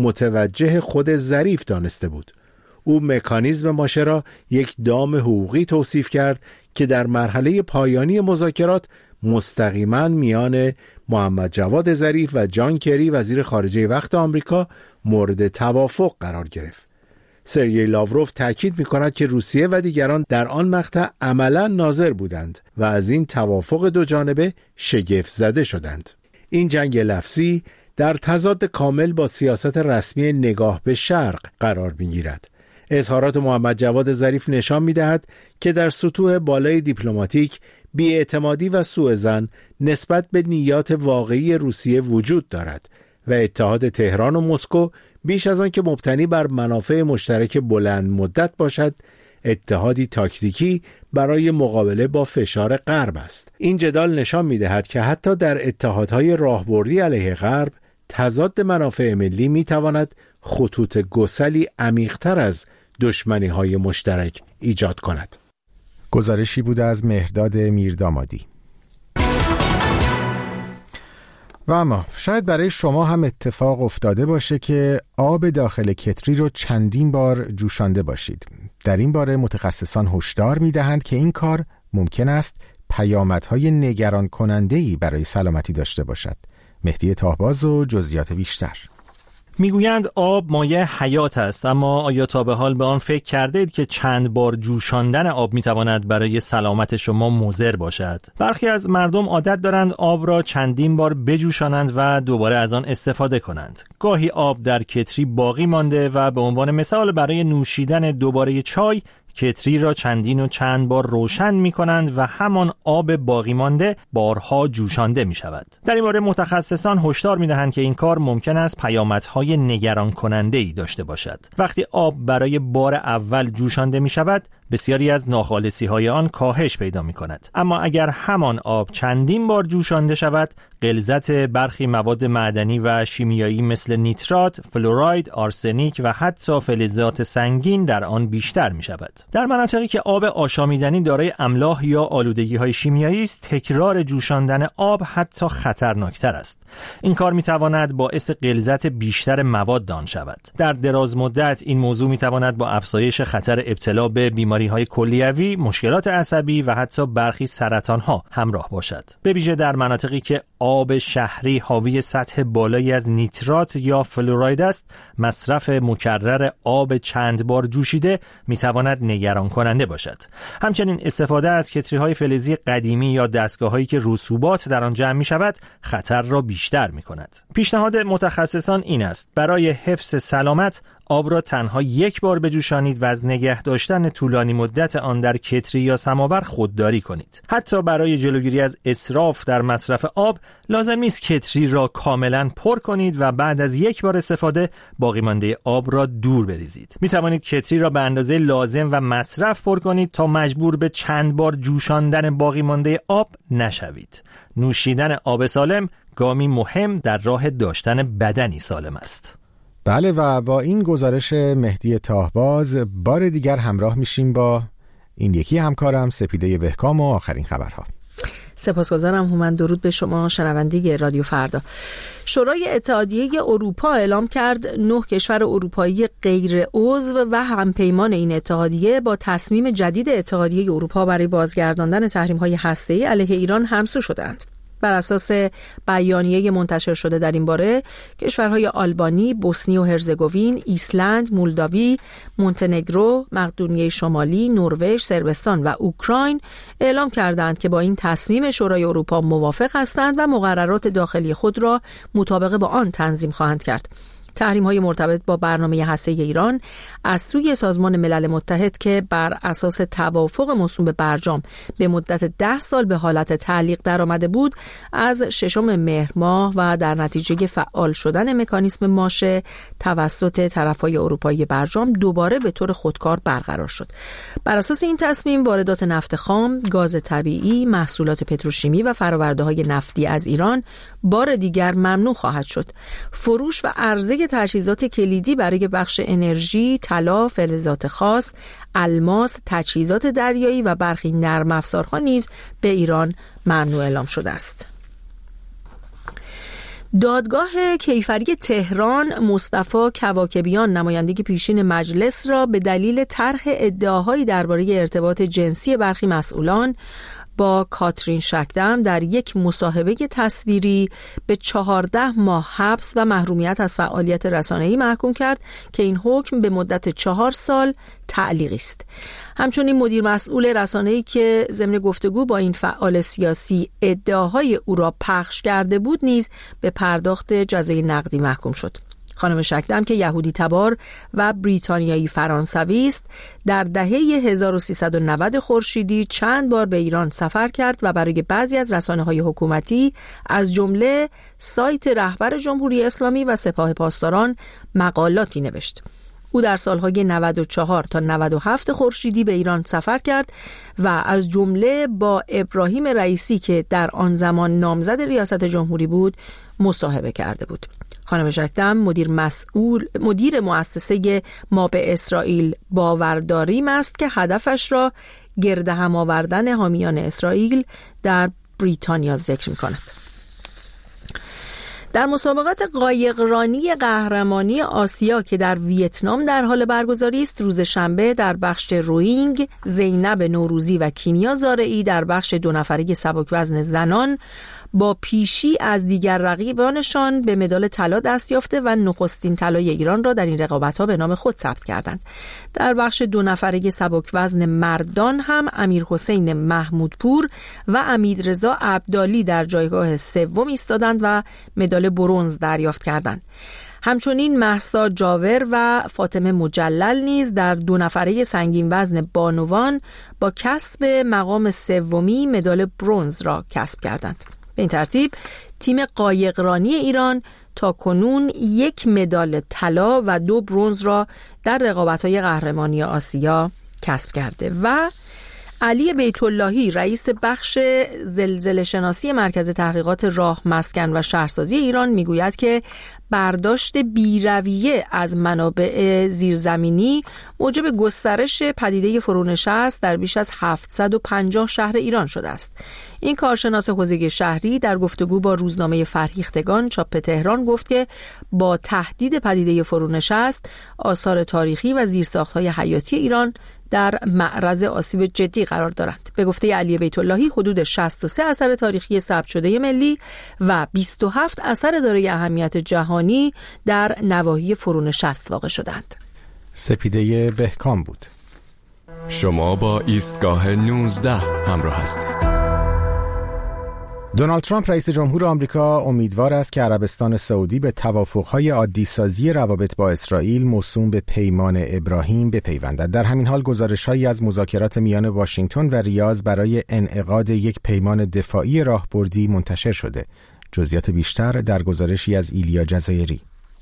متوجه خود ظریف دانسته بود. او مکانیزم ماشه را یک دام حقوقی توصیف کرد که در مرحله پایانی مذاکرات مستقیما میان محمد جواد ظریف و جان کری وزیر خارجه وقت آمریکا مورد توافق قرار گرفت. سرگئی لاوروف تأکید می‌کند که روسیه و دیگران در آن مقطع عملاً ناظر بودند و از این توافق دو جانبه شگفت زده شدند. این جنگ لفظی در تضاد کامل با سیاست رسمی نگاه به شرق قرار می‌گیرد. اظهارات محمد جواد ظریف نشان می‌دهد که در سطوح بالای دیپلماتیک بی‌اعتمادی و سوءظن نسبت به نیات واقعی روسیه وجود دارد و اتحاد تهران و مسکو بیش از آن که مبتنی بر منافع مشترک بلند مدت باشد، اتحادی تاکتیکی برای مقابله با فشار غرب است. این جدال نشان می‌دهد که حتی در اتحادهای راهبردی علیه غرب، تضاد منافع ملی می‌تواند خطوط گسلی عمیق‌تر از دشمنی‌های مشترک ایجاد کند. گزارشی بود از مهرداد میردامادی. و اما شاید برای شما هم اتفاق افتاده باشه که آب داخل کتری رو چندین بار جوشانده باشید. در این باره متخصصان هشدار می‌دهند که این کار ممکن است پیامدهای نگران کننده‌ای برای سلامتی داشته باشد. مهدی تاهباز و جزئیات بیشتر. میگویند آب مایه حیات است، اما آیا تا به حال به آن فکر کردید که چند بار جوشاندن آب میتواند برای سلامت شما مضر باشد؟ برخی از مردم عادت دارند آب را چندین بار بجوشانند و دوباره از آن استفاده کنند. گاهی آب در کتری باقی مانده و به عنوان مثال برای نوشیدن دوباره چای کتری را چندین و چند بار روشن می کنند و همان آب باقی مانده بارها جوشانده می شود. در این باره متخصصان هشدار می دهند که این کار ممکن است پیامدهای نگران کننده ای داشته باشد. وقتی آب برای بار اول جوشانده می شود، بسیاری از ناخالصی های آن کاهش پیدا می کند. اما اگر همان آب چندین بار جوشانده شود، غلظت برخی مواد معدنی و شیمیایی مثل نیترات، فلوراید، آرسنیک و حتی فلزات سنگین در آن بیشتر می شود. در مناطقی که آب آشامیدنی دارای املاح یا آلودگی های شیمیایی است، تکرار جوشاندن آب حتی خطرناکتر است. این کار می تواند باعث غلظت بیشتر مواد آن شود. در دراز مدت این موضوع می تواند با افزایش خطر ابتلا به بیماری بیماری‌های کلیوی، مشکلات عصبی و حتی برخی سرطان‌ها همراه باشد. به ویژه در مناطقی که آب شهری حاوی سطح بالایی از نیترات یا فلوراید است، مصرف مکرر آب چند بار جوشیده می‌تواند نگران کننده باشد. همچنین استفاده از کتری‌های فلزی قدیمی یا دستگاه‌هایی که رسوبات در آن جمع می‌شود، خطر را بیشتر می‌کند. پیشنهاد متخصصان این است: برای حفظ سلامت آب را تنها یک بار بجوشانید و از نگه داشتن طولانی مدت آن در کتری یا سماور خودداری کنید. حتی برای جلوگیری از اسراف در مصرف آب لازم نیست کتری را کاملا پر کنید و بعد از یک بار استفاده باقی مانده آب را دور بریزید. می توانید کتری را به اندازه لازم و مصرف پر کنید تا مجبور به چند بار جوشاندن باقی مانده آب نشوید. نوشیدن آب سالم گامی مهم در راه داشتن بدنی سالم است. بله، و با این گزارش مهدی تاهباز بار دیگر همراه میشیم با این یکی همکارم سپیده بهکام و آخرین خبرها. سپاسگزارم هومن. درود به شما شنونده رادیو فردا. شورای اتحادیه اروپا اعلام کرد نه کشور اروپایی غیر عضو و همپیمان این اتحادیه با تصمیم جدید اتحادیه اروپا برای بازگرداندن تحریم‌های هسته‌ای علیه ایران همسو شدند. بر اساس بیانیه منتشر شده در این باره، کشورهای آلبانی، بوسنی و هرزگوین، ایسلند، مولداوی، مونتنگرو، مقدونیه شمالی، نروژ، صربستان و اوکراین اعلام کردند که با این تصمیم شورای اروپا موافق هستند و مقررات داخلی خود را مطابق با آن تنظیم خواهند کرد. تحریم‌های مرتبط با برنامه هسته‌ای ایران از سوی سازمان ملل متحد که بر اساس توافق موسوم به برجام به مدت ده سال به حالت تعلیق درآمده بود، از ششم مهر ماه و در نتیجه فعال شدن مکانیسم ماشه توسط طرف‌های اروپایی برجام دوباره به طور خودکار برقرار شد. بر اساس این تصمیم، واردات نفت خام، گاز طبیعی، محصولات پتروشیمی و فرآورده‌های نفتی از ایران بار دیگر ممنوع خواهد شد. فروش و عرضه تجهیزات کلیدی برای بخش انرژی، طلا، فلزات خاص، الماس، تجهیزات دریایی و برخی نرم افزارها نیز به ایران ممنوع اعلام شده است. دادگاه کیفری تهران مصطفی کواکبیان نماینده پیشین مجلس را به دلیل طرح ادعاهایی درباره ارتباط جنسی برخی مسئولان با کاترین شکدم در یک مصاحبه تصویری به چهارده ماه حبس و محرومیت از فعالیت رسانه‌ای محکوم کرد که این حکم به مدت چهار سال تعلیقی است. همچنین مدیر مسئول رسانه‌ای که ضمن گفتگو با این فعال سیاسی ادعاهای او را پخش کرده بود نیز به پرداخت جزای نقدی محکوم شد. خانم شکدم که یهودی تبار و بریتانیایی فرانسوی است، در دهه هزار و سیصد و نود خورشیدی چند بار به ایران سفر کرد و برای بعضی از رسانه‌های حکومتی از جمله سایت رهبر جمهوری اسلامی و سپاه پاسداران مقالاتی نوشت. او در سالهای نود و چهار تا نود و هفت خورشیدی به ایران سفر کرد و از جمله با ابراهیم رئیسی که در آن زمان نامزد ریاست جمهوری بود مصاحبه کرده بود. خانم شکدم مدیر مسئول مدیر مؤسسه ما به اسرائیل باورداریم است که هدفش را گرد هم آوردن حامیان اسرائیل در بریتانیا ذکر می‌کند. در مسابقات قایقرانی قهرمانی آسیا که در ویتنام در حال برگزاری است، روز شنبه در بخش روینگ زینب نوروزی و کیمیا زارعی در بخش دو نفره سبک‌وزن زنان با پیشی از دیگر رقیبانشان به مدال طلا دست یافته و نخستین طلای ایران را در این رقابت‌ها به نام خود ثبت کردند. در بخش دو نفره سبک‌وزن مردان هم امیرحسین محمودپور و امیررضا عبدالی در جایگاه سوم ایستادند و مدال برنز دریافت کردند. همچنین مهسا جاور و فاطمه مجلل نیز در دو نفره سنگین وزن بانوان با کسب مقام سومی مدال برنز را کسب کردند. به این ترتیب تیم قایقرانی ایران تا کنون یک مدال طلا و دو برنز را در رقابت‌های قهرمانی آسیا کسب کرده. و علی بیت اللهی رئیس بخش زلزله شناسی مرکز تحقیقات راه، مسکن و شهرسازی ایران میگوید که برداشت بی‌رویه از منابع زیرزمینی موجب گسترش پدیده فرونشست در بیش از هفتصد و پنجاه شهر ایران شده است. این کارشناس حوزه شهری در گفتگو با روزنامه فرهیختگان چاپ تهران گفت که با تهدید پدیده فرونشست، آثار تاریخی و زیرساخت‌های حیاتی ایران در معرض آسیب جدی قرار دارند. به گفته علی بیت اللهی حدود شصت و سه اثر تاریخی ثبت شده ملی و بیست و هفت اثر دارای اهمیت جهانی در نواحی فرونشست واقع شدند. سپیده بهکام بود. شما با ایستگاه نوزده همراه هستید. دونالد ترامپ رئیس جمهور آمریکا امیدوار است که عربستان سعودی به توافق‌های عادی‌سازی روابط با اسرائیل موسوم به پیمان ابراهیم بپیوندد. در همین حال گزارش‌هایی از مذاکرات میان واشنگتن و ریاض برای انعقاد یک پیمان دفاعی راهبردی منتشر شده. جزئیات بیشتر در گزارشی از ایلیا جزایری.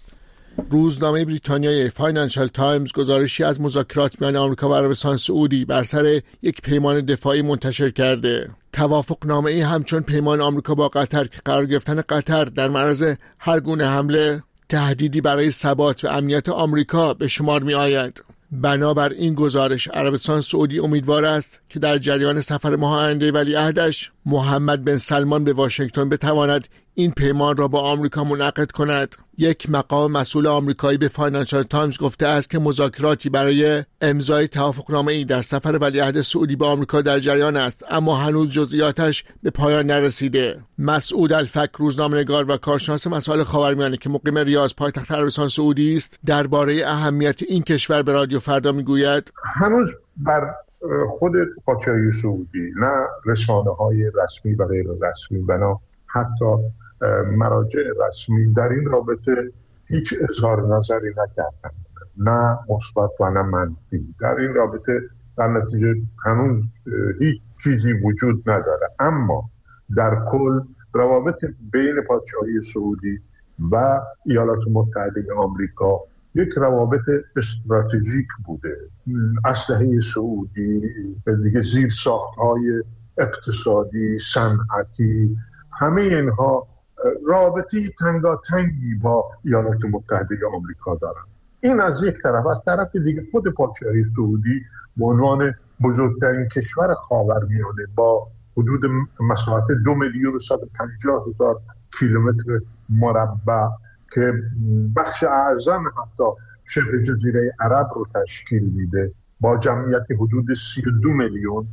روزنامه بریتانیای فاینانشال تایمز گزارشی از مذاکرات میان آمریکا و عربستان سعودی بر سر یک پیمان دفاعی منتشر کرده. توافقنامه‌ای همچون پیمان آمریکا با قطر که قرار گرفتن قطر در معرض هر گونه حمله تهدیدی برای ثبات و امنیت آمریکا به شمار می آید. بنابر این گزارش عربستان سعودی امیدوار است که در جریان سفر ماه آینده ولیعهدش محمد بن سلمان به واشنگتن بتواند این پیمان را با آمریکا منعقد کند. یک مقام مسئول آمریکایی به فاینانشال تایمز گفته است که مذاکراتی برای امضای توافقنامه‌ای در سفر ولیعهد سعودی به آمریکا در جریان است، اما هنوز جزئیاتش به پایان نرسیده. مسعود الفک، روزنامه‌نگار و کارشناس مسائل خاورمیانه که مقیم ریاض پایتخت عربستان سعودی است، درباره اهمیت این کشور به رادیو فردا میگوید: هنوز بر خود پادشاهی سعودی نه رسانه‌های رسمی و غیر رسمی بنا حتی مراجع رسمی در این رابطه هیچ اظهار نظری نکردند، نه مثبت و نه منفی. در این رابطه در نتیجه هنوز هیچ چیزی وجود نداره. اما در کل روابط بین پادشاهی سعودی و ایالات متحده آمریکا یک روابط استراتژیک بوده. اسلحه سعودی، دیگه زیر ساخت‌های اقتصادی، صنعتی، همه اینها رابطی تنگاتنگی با ایالات متحده آمریکا دارند. این از یک طرف. از طرف دیگه خود پادشاهی سعودی به عنوان بزرگترین کشور خاورمیانه با حدود مساحت دو میلیون و صد و پنجاه هزار کیلومتر مربع که بخش اعظم حتی شبه جزیره عرب رو تشکیل میده با جمعیت حدود سی و دو میلیون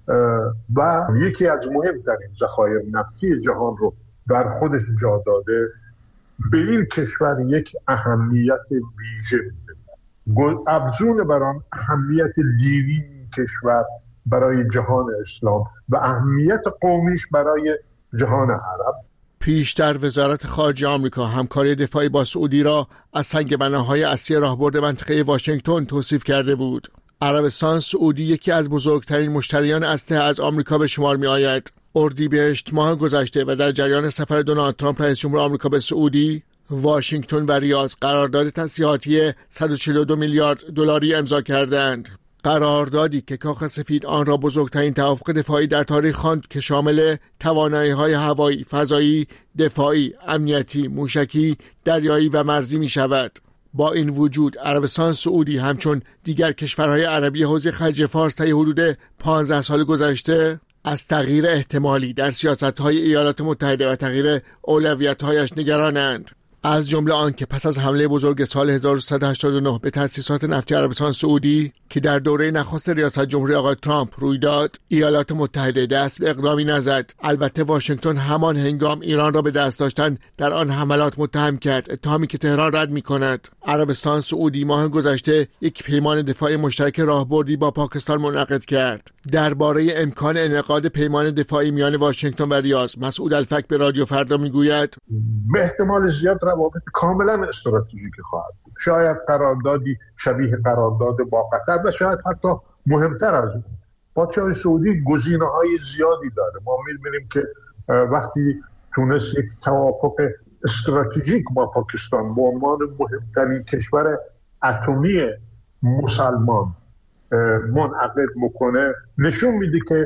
و یکی از مهمترین ذخایر نفتی جهان رو در خودش جا داده، به این کشور یک اهمیت ویژه میده. افزون بر آن اهمیت دینی این کشور برای جهان اسلام و اهمیت قومیش برای جهان عرب. پیشتر وزارت خارجه آمریکا همکاری دفاعی با سعودی را از سنگ بناهای اصلی راهبرد منطقه واشنگتن توصیف کرده بود. عربستان سعودی یکی از بزرگترین مشتریان اسلحه از آمریکا به شمار می آید. اردیبهشت ماه گذشته و در جریان سفر دونالد ترامپ رئیس جمهور آمریکا به سعودی، واشنگتن و ریاض قرارداد تسلیحاتی صد و چهل و دو میلیارد دلاری امضا کردند. قراردادی که کاخ سفید آن را بزرگترین توافق دفاعی در تاریخ خواند که شامل توانایی‌های هوایی، فضایی، دفاعی، امنیتی، موشکی، دریایی و مرزی می شود. با این وجود عربستان سعودی همچون دیگر کشورهای عربی حوزه خلیج فارس طی حدود پانزده سال گذشته از تغییر احتمالی در سیاست‌های ایالات متحده و تغییر اولویت‌هایش نگرانند. از جمله آن که پس از حمله بزرگ سال هزار و سیصد و هشتاد و نه به تأسیسات نفتی عربستان سعودی که در دوره نخست ریاست جمهوری آقای ترامپ روی داد، ایالات متحده دست به اقدامی نزد. البته واشنگتن همان هنگام ایران را به دست داشتن در آن حملات متهم کرد، اتهامی که تهران رد می‌کند. عربستان سعودی ماه گذشته یک پیمان دفاعی مشترک راهبردی با پاکستان منعقد کرد. درباره امکان انعقاد پیمان دفاعی میان واشنگتن و ریاض، مسعود الفک به رادیو فردا میگوید: به احتمال زیاد روابط کاملا استراتژیک خواهد بود. شاید قراردادی شبیه قرارداد با قطر و شاید حتی مهمتر از اون. پادشاه سعودی گزینه‌های زیادی داره. ما می‌بینیم که وقتی تونست یک توافق استراتژیک با پاکستان به عنوان مهمترین کشور اتمی مسلمان منعقد میکنه، نشون میده که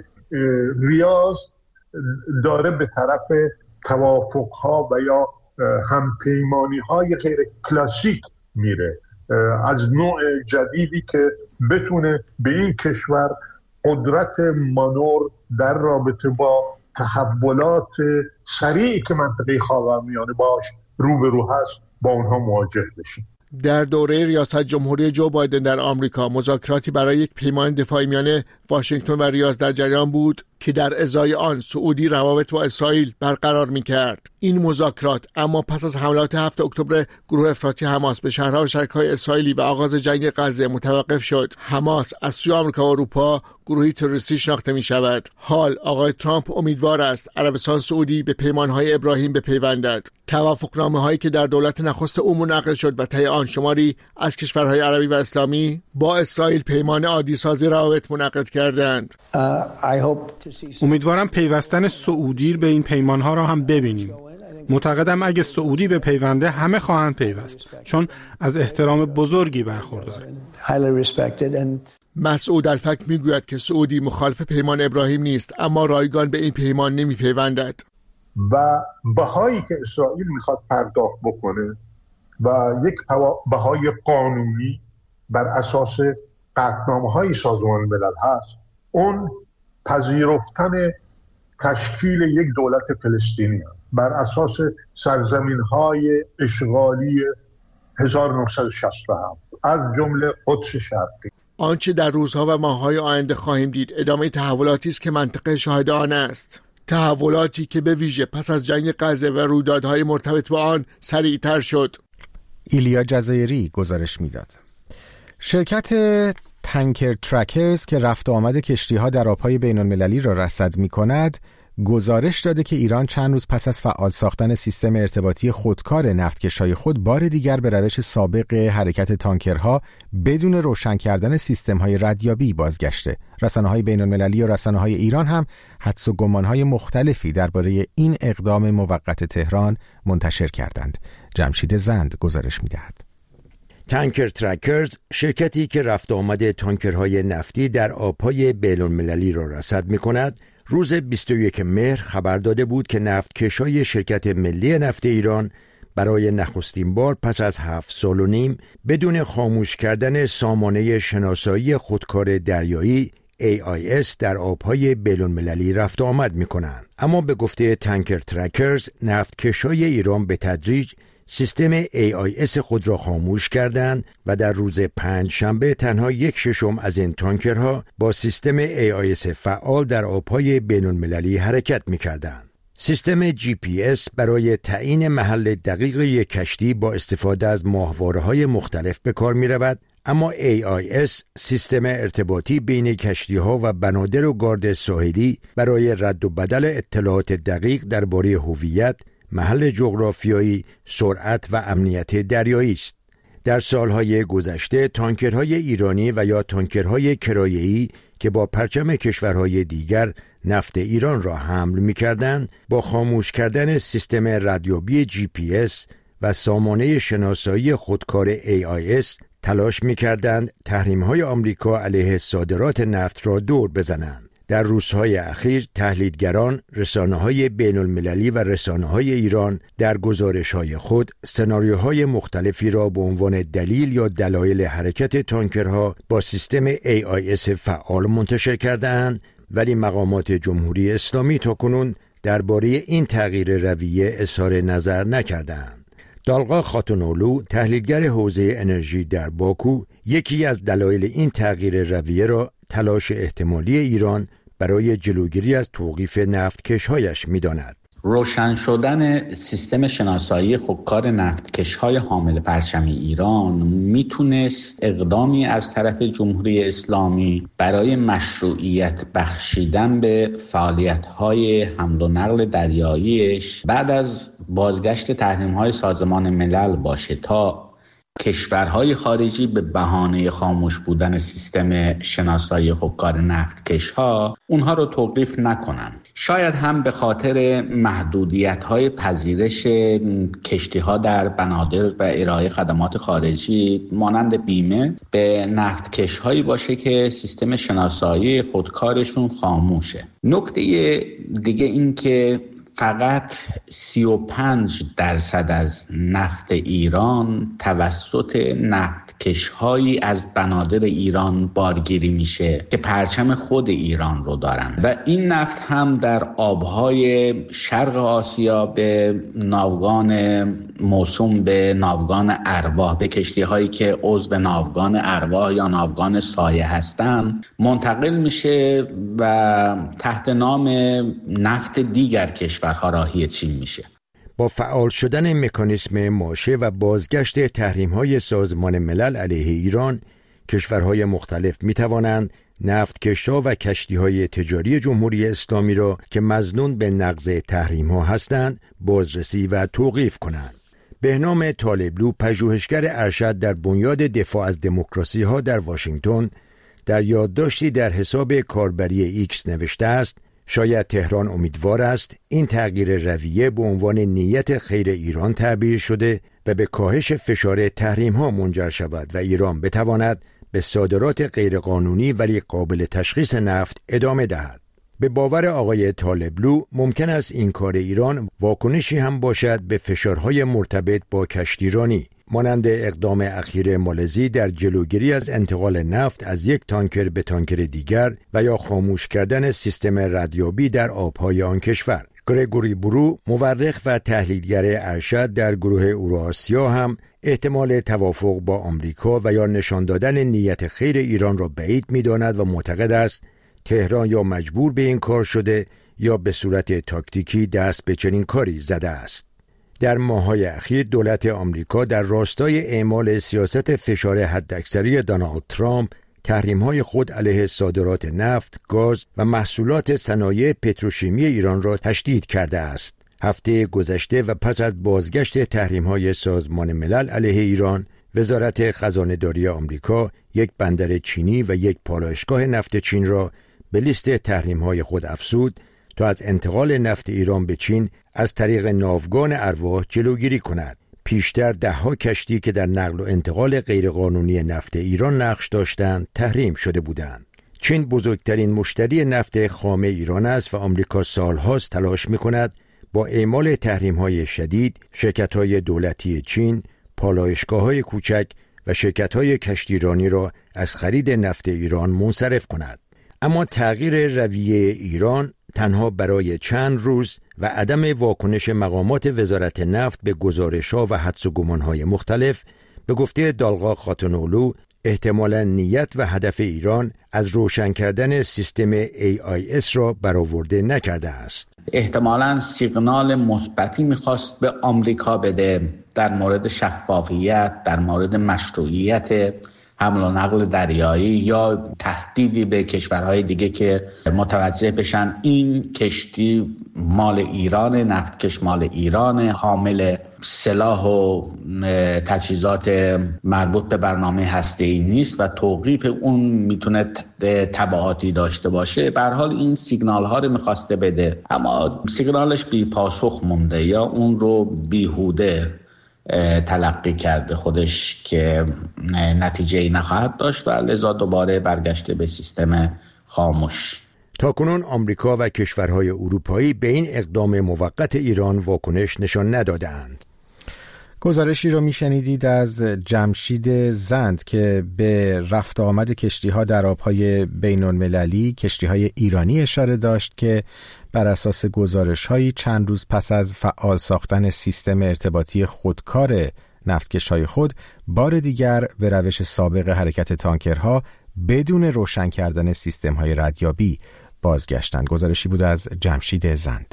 ریاض داره به طرف توافق‌ها و یا همپیمانی‌های غیر کلاسیک میره، از نوع جدیدی که بتونه به این کشور قدرت مانور در رابطه با تحولات سریعی که منطقه خاورمیانه باش روبرو هست با اونها مواجه بشه. در دوره ریاست جمهوری جو بایدن در آمریکا مذاکراتی برای یک پیمان دفاعی میان واشنگتن و ریاض در جریان بود که در ازای آن سعودی روابط با اسرائیل برقرار می‌کرد. این مذاکرات اما پس از حملات هفتم اکتبر گروه افراطی حماس به شهرها و شرکای اسرائیلی و آغاز جنگ غزه متوقف شد. حماس از سوی آمریکا و اروپا گروهی تروریستی شناخته می‌شود. حال آقای ترامپ امیدوار است عربستان سعودی به پیمان‌های ابراهیم بپیوندد. توافقنامه‌هایی که در دولت نخست او منعقد شد و طی آن شماری از کشورهای عربی و اسلامی با اسرائیل پیمان عادی سازی روابط منعقد کردند. امیدوارم پیوستن سعودی به این پیمانها را هم ببینیم. معتقدم اگه سعودی به پیونده همه خواهند پیوست، چون از احترام بزرگی برخوردار. مسعود الفک میگوید که سعودی مخالف پیمان ابراهیم نیست، اما رایگان به این پیمان نمیپیوندد و بهایی که اسرائیل میخواد پرداخت بکنه و یک بهای قانونی بر اساس قطعنامه‌های سازمان ملل هست، اون پذیرفتن تشکیل یک دولت فلسطینی هست بر اساس سرزمین‌های اشغالی هزار و نهصد و شصت و هفت از جمله قدس شرقی. آنچه در روزها و ماه‌های آینده خواهیم دید ادامه تحولاتی است که منطقه شاهد آن است. تحولاتی که به ویژه پس از جنگ غزه و رویدادهای مرتبط با آن سریعتر شد. ایلیا جزایری گزارش میداد. شرکت تانکر ترکرز که رفت و آمد کشتی‌ها در آب‌های بین‌المللی را رصد می‌کند، گزارش داده که ایران چند روز پس از فعال ساختن سیستم ارتباطی خودکار نفتکش‌های خود بار دیگر به روش سابق حرکت تانکرها بدون روشن کردن سیستم‌های ردیابی بازگشته. رسانه‌های بین‌المللی و رسانه‌های ایران هم حدس و گمان‌های مختلفی درباره این اقدام موقت تهران منتشر کردند. جمشید زند گزارش می‌دهد. تانکر ترکرز، شرکتی که رفت آمد تانکرهای نفتی در آب‌های بین‌المللی را رصد می‌کند، روز بیست و یکم مهر خبر داده بود که نفتکش‌های شرکت ملی نفت ایران برای نخستین بار پس از هفت سال و نیم بدون خاموش کردن سامانه شناسایی خودکار دریایی ای آی اس در آب‌های بین‌المللی رفت آمد می‌کنند. اما به گفته تانکر ترکرز، نفتکش‌های ایران به تدریج سیستم ای آی اس خود را خاموش کردند و در روز پنج شنبه تنها یک ششم از این تانکرها با سیستم ای آی اس فعال در آب‌های بین‌المللی حرکت می‌کردند. سیستم جی پی اس برای تعیین محل دقیق یک کشتی با استفاده از ماهواره‌های مختلف به کار می‌رود، اما ای آی اس سیستم ارتباطی بین کشتی‌ها و بنادر و گارد ساحلی برای رد و بدل اطلاعات دقیق درباره هویت، محل جغرافیایی، سرعت و امنیت دریایی است. در سالهای گذشته تانکرهای ایرانی و یا تانکرهای کرایه‌ای که با پرچم کشورهای دیگر نفت ایران را حمل می‌کردند، با خاموش کردن سیستم ردیابی جی پی اس و سامانه شناسایی خودکار ای آی اس تلاش می‌کردند تحریم‌های آمریکا علیه صادرات نفت را دور بزنند. در روزهای اخیر تحلیلگران، رسانه‌های بین‌المللی و رسانه‌های ایران در گزارش‌های خود سناریوهای مختلفی را به عنوان دلیل یا دلایل حرکت تانکرها با سیستم ای آی اس فعال منتشر کرده‌اند، ولی مقامات جمهوری اسلامی تاکنون درباره این تغییر رویه اظهار نظر نکردند. دالغا خاتونولو، تحلیلگر حوزه انرژی در باکو، یکی از دلایل این تغییر رویه را تلاش احتمالی ایران برای جلوگیری از توقیف نفتکش‌هایش می‌داند. روشن شدن سیستم شناسایی خودکار نفتکش‌های حامل پرچم ایران میتونست اقدامی از طرف جمهوری اسلامی برای مشروعیت بخشیدن به فعالیت‌های حمل و نقل دریاییش بعد از بازگشت تحریم‌های سازمان ملل باشه تا کشورهای خارجی به بهانه خاموش بودن سیستم شناسایی خودکار نفتکش‌ها اونها رو توقیف نکنن. شاید هم به خاطر محدودیت‌های پذیرش کشتی‌ها در بنادر و ارائه خدمات خارجی مانند بیمه به نفتکش‌هایی باشه که سیستم شناسایی خودکارشون خاموشه. نکته دیگه این که فقط سی و پنج درصد از نفت ایران توسط نفتکش‌هایی از بنادر ایران بارگیری میشه که پرچم خود ایران رو دارن و این نفت هم در آبهای شرق آسیا به ناوگان موسوم به ناوگان ارواح، به کشتی‌هایی که عضو ناوگان ارواح یا ناوگان سایه هستن منتقل میشه و تحت نام نفت دیگر کشورها راهی چین میشه. با فعال شدن مکانیسم ماشه و بازگشت تحریم‌های سازمان ملل علیه ایران، کشورهای مختلف می‌توانند نفتکش‌ها و کشتی‌های تجاری جمهوری اسلامی را که مظنون به نقض تحریم‌ها هستند بازرسی و توقیف کنند. بهنام طالبلو، پژوهشگر ارشد در بنیاد دفاع از دموکراسی‌ها در واشنگتن، در یادداشتی در حساب کاربری ایکس نوشته است: شاید تهران امیدوار است این تغییر رویه به عنوان نیت خیر ایران تعبیر شده و به کاهش فشار تحریم‌ها منجر شود و ایران بتواند به صادرات غیرقانونی ولی قابل تشخیص نفت ادامه دهد. به باور آقای طالبلو ممکن است این کار ایران واکنشی هم باشد به فشارهای مرتبط با کشتیرانی، مانند اقدام اخیر مالزی در جلوگیری از انتقال نفت از یک تانکر به تانکر دیگر و یا خاموش کردن سیستم ردیابی در آبهای آن کشور. گرگوری برو، مورخ و تحلیلگر ارشد در گروه اوراسیا، هم احتمال توافق با آمریکا و یا نشان دادن نیت خیر ایران را بعید می‌داند و معتقد است تهران یا مجبور به این کار شده یا به صورت تاکتیکی دست به چنین کاری زده است. در ماه‌های اخیر دولت آمریکا در راستای اعمال سیاست فشار حداکثری دونالد ترامپ تحریم‌های خود علیه صادرات نفت، گاز و محصولات صنایع پتروشیمی ایران را تشدید کرده است. هفته گذشته و پس از بازگشت تحریم‌های سازمان ملل علیه ایران، وزارت خزانه‌داری آمریکا یک بندر چینی و یک پالایشگاه نفت چین را به لیست تحریم‌های خود افزود تا از انتقال نفت ایران به چین از طریق ناوگان ارواح جلوگیری کند. پیشتر ده‌ها کشتی که در نقل و انتقال غیرقانونی نفت ایران نقش داشتند تحریم شده بودند. چین بزرگترین مشتری نفت خام ایران است و آمریکا سالهاست تلاش می‌کند با اعمال تحریم‌های شدید شرکت‌های دولتی چین، پالایشگاه‌های کوچک و شرکت‌های کشتیرانی را از خرید نفت ایران منصرف کند. اما تغییر رویه ایران تنها برای چند روز و عدم واکنش مقامات وزارت نفت به گزارش‌ها و حدس و گمان‌های مختلف، به گفته دالغا خاتونولو، احتمالاً نیت و هدف ایران از روشن کردن سیستم ای آی اس را برآورده نکرده است. احتمالاً سیگنال مثبتی می‌خواست به آمریکا بده در مورد شفافیت، در مورد مشروعیت حمل و نقل دریایی یا تهدیدی به کشورهای دیگه که متوجه بشن این کشتی مال ایران، نفتکش مال ایران، حامل سلاح و تجهیزات مربوط به برنامه هسته‌ای نیست و توقیف اون میتونه تبعاتی داشته باشه. به هر حال این سیگنال ها رو میخواسته بده، اما سیگنالش بی پاسخ مونده یا اون رو بیهوده تلقی کرده خودش که نتیجه‌ای نخواهد داشت و لذا دوباره برگشته به سیستم خاموش. تاکنون آمریکا و کشورهای اروپایی به این اقدام موقت ایران واکنش نشان نداده‌اند. گزارشی رو میشنیدید از جمشید زند که به رفت آمد کشتی‌ها در آب‌های بین‌المللی، کشتی‌های ایرانی اشاره داشت که بر اساس گزارش‌هایی چند روز پس از فعال ساختن سیستم ارتباطی خودکار نفتکش‌های خود، بار دیگر به روش سابق حرکت تانکرها بدون روشن کردن سیستم‌های ردیابی بازگشتند. گزارشی بود از جمشید زند.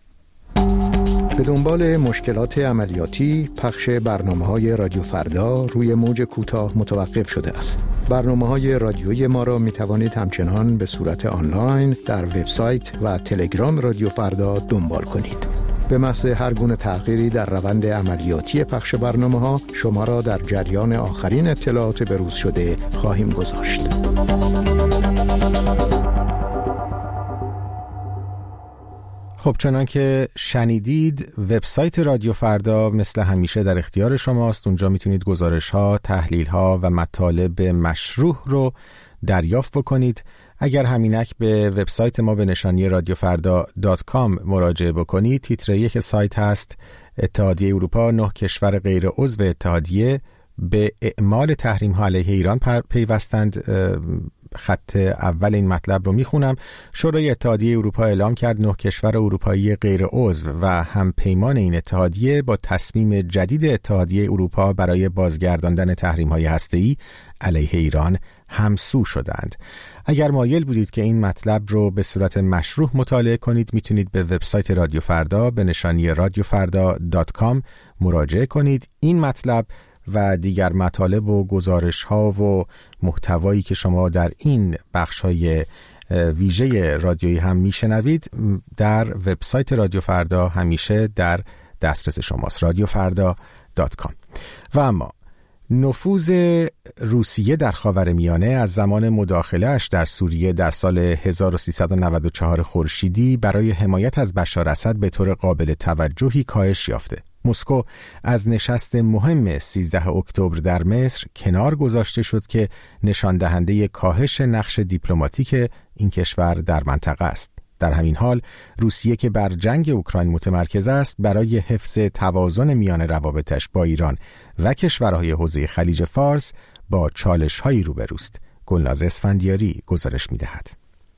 به دنبال مشکلات عملیاتی، پخش برنامه‌های رادیو فردا روی موج کوتاه متوقف شده است. برنامه‌های رادیویی ما را می‌توانید همچنان به صورت آنلاین در وبسایت و تلگرام رادیو فردا دنبال کنید. به محض هر گونه تغییری در روند عملیاتی پخش برنامه‌ها شما را در جریان آخرین اطلاعات بروز شده خواهیم گذاشت. خب چنان که شنیدید، وبسایت رادیو فردا مثل همیشه در اختیار شماست. اونجا میتونید گزارش‌ها، تحلیل‌ها و مطالب مشروع رو دریافت بکنید اگر همینک به وبسایت ما به نشانی رادیو فردا دات کام مراجعه بکنید، تیتر یک سایت هست اتحادیه اروپا نه کشور غیر عضو اتحادیه به اعمال تحریم ها علیه ایران پیوستند. خط اول این مطلب رو میخونم. شورای اتحادیه اروپا اعلام کرد نه کشور اروپایی غیر عضو و هم پیمان این اتحادیه با تصمیم جدید اتحادیه اروپا برای بازگرداندن تحریم های هسته‌ای علیه ایران همسو شدند. اگر مایل بودید که این مطلب رو به صورت مشروح مطالعه کنید، میتونید به وبسایت رادیو فردا به نشانی رادیو فردا دات کام مراجعه کنید. این مطلب و دیگر مطالب و گزارش ها و محتوایی که شما در این بخش های ویژه رادیویی هم میشنوید در وبسایت رادیو فردا همیشه در دسترس شماست، رادیو فردا دات کام. و اما نفوذ روسیه در خاورمیانه از زمان مداخله‌اش در سوریه در سال هزار و سیصد و نود و چهار خورشیدی برای حمایت از بشار اسد به طور قابل توجهی کاهش یافته. مسکو از نشست مهم سیزده اکتبر در مصر کنار گذاشته شد که نشان دهنده کاهش نقش دیپلماتیک این کشور در منطقه است. در همین حال روسیه که بر جنگ اوکراین متمرکز است، برای حفظ توازن میان روابطش با ایران و کشورهای حوزه خلیج فارس با چالش‌هایی روبروست. گلناز اسفندیاری گزارش می‌دهد.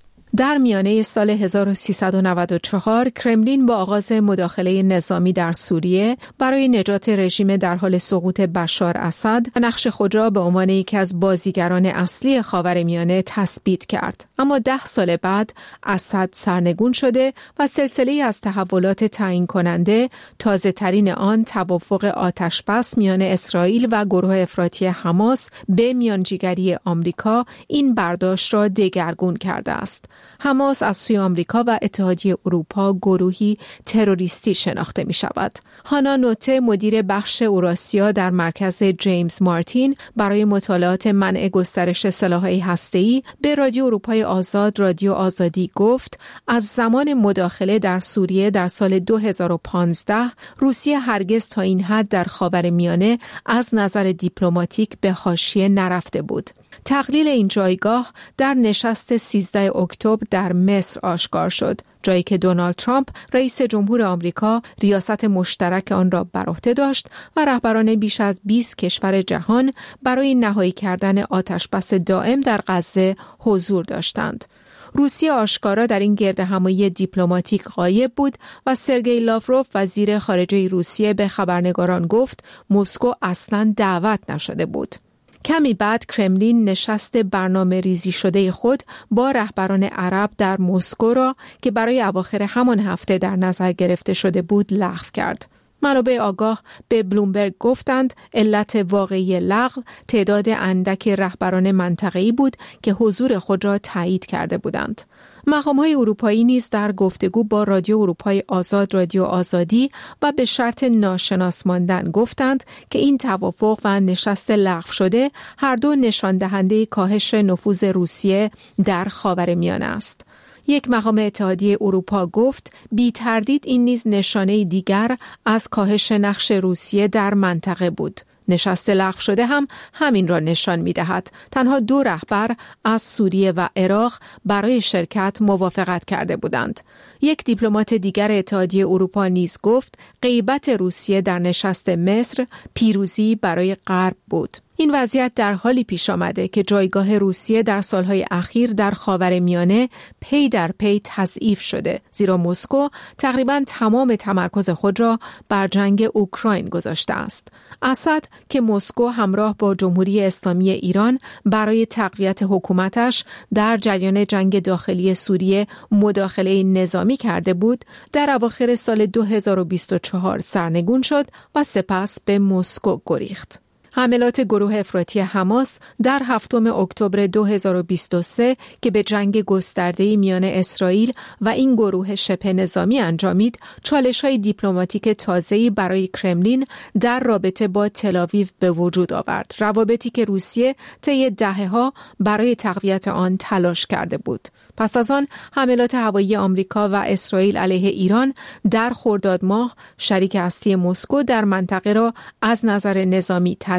در میانه سال هزار و سیصد و نود و چهار کرملین با آغاز مداخله نظامی در سوریه برای نجات رژیم در حال سقوط بشار اسد نقش خود را به عنوان یکی از بازیگران اصلی خاورمیانه تثبیت کرد. اما ده سال بعد اسد سرنگون شده و سلسله از تحولات تعیین کننده، تازه ترین آن توافق آتشبس میان اسرائیل و گروه افراطی حماس به میانجیگری آمریکا، این برداشت را دگرگون کرده است. حماس از سوی آمریکا و اتحادیه اروپا گروهی تروریستی شناخته می شود. هانا نوته، مدیر بخش اوراسیا در مرکز جیمز مارتین برای مطالعات منع گسترش سلاح‌های هسته‌ای، به رادیو اروپای آزاد رادیو آزادی گفت از زمان مداخله در سوریه در سال دو هزار و پانزده روسیه هرگز تا این حد در خاورمیانه از نظر دیپلماتیک به حاشیه نرفته بود. تقلیل این جایگاه در نشست سیزده اکتبر در مصر آشکار شد، جایی که دونالد ترامپ رئیس جمهور آمریکا ریاست مشترک آن را بر عهده داشت و رهبران بیش از بیست کشور جهان برای نهایی کردن آتشبس دائم در غزه حضور داشتند. روسیه آشکارا در این گردهمایی دیپلماتیک غایب بود و سرگئی لاوروف وزیر خارجه روسیه به خبرنگاران گفت مسکو اصلاً دعوت نشده بود. کمی بعد کرملین نشست برنامه ریزی شده خود با رهبران عرب در مسکو را که برای اواخر همان هفته در نظر گرفته شده بود لغو کرد. منابع آگاه به بلومبرگ گفتند علت واقعی لغو تعداد اندک رهبران منطقه‌ای بود که حضور خود را تایید کرده بودند. مقام‌های اروپایی نیز در گفتگو با رادیو اروپای آزاد رادیو آزادی و به شرط ناشناس ماندن گفتند که این توافق و نشست لغو شده هر دو نشان دهنده کاهش نفوذ روسیه در خاورمیانه است. یک مقام اتحادیه اروپا گفت بی تردید این نیز نشانه دیگر از کاهش نقش روسیه در منطقه بود. نشست لغو شده هم همین را نشان می دهد. تنها دو رهبر از سوریه و عراق برای شرکت موافقت کرده بودند. یک دیپلمات دیگر اتحادیه اروپا نیز گفت غیبت روسیه در نشست مصر پیروزی برای غرب بود. این وضعیت در حالی پیش آمده که جایگاه روسیه در سالهای اخیر در خاورمیانه پی در پی تضعیف شده، زیرا مسکو تقریباً تمام تمرکز خود را بر جنگ اوکراین گذاشته است. اسد که مسکو همراه با جمهوری اسلامی ایران برای تقویت حکومتش در جریان جنگ داخلی سوریه مداخله نظامی کرده بود، در اواخر سال دو هزار و بیست و چهار سرنگون شد و سپس به مسکو گریخت. حملات گروه افراطی حماس در هفتم اکتبر دو هزار و بیست و سه که به جنگ گسترده‌ای میان اسرائیل و این گروه شبه نظامی انجامید، چالش‌های دیپلماتیک تازه‌ای برای کرملین در رابطه با تل‌آویو به وجود آورد، روابطی که روسیه طی دهه‌ها برای تقویت آن تلاش کرده بود. پس از آن حملات هوایی آمریکا و اسرائیل علیه ایران در خرداد ماه شریک اصلی مسکو در منطقه را از نظر نظامی تضعیف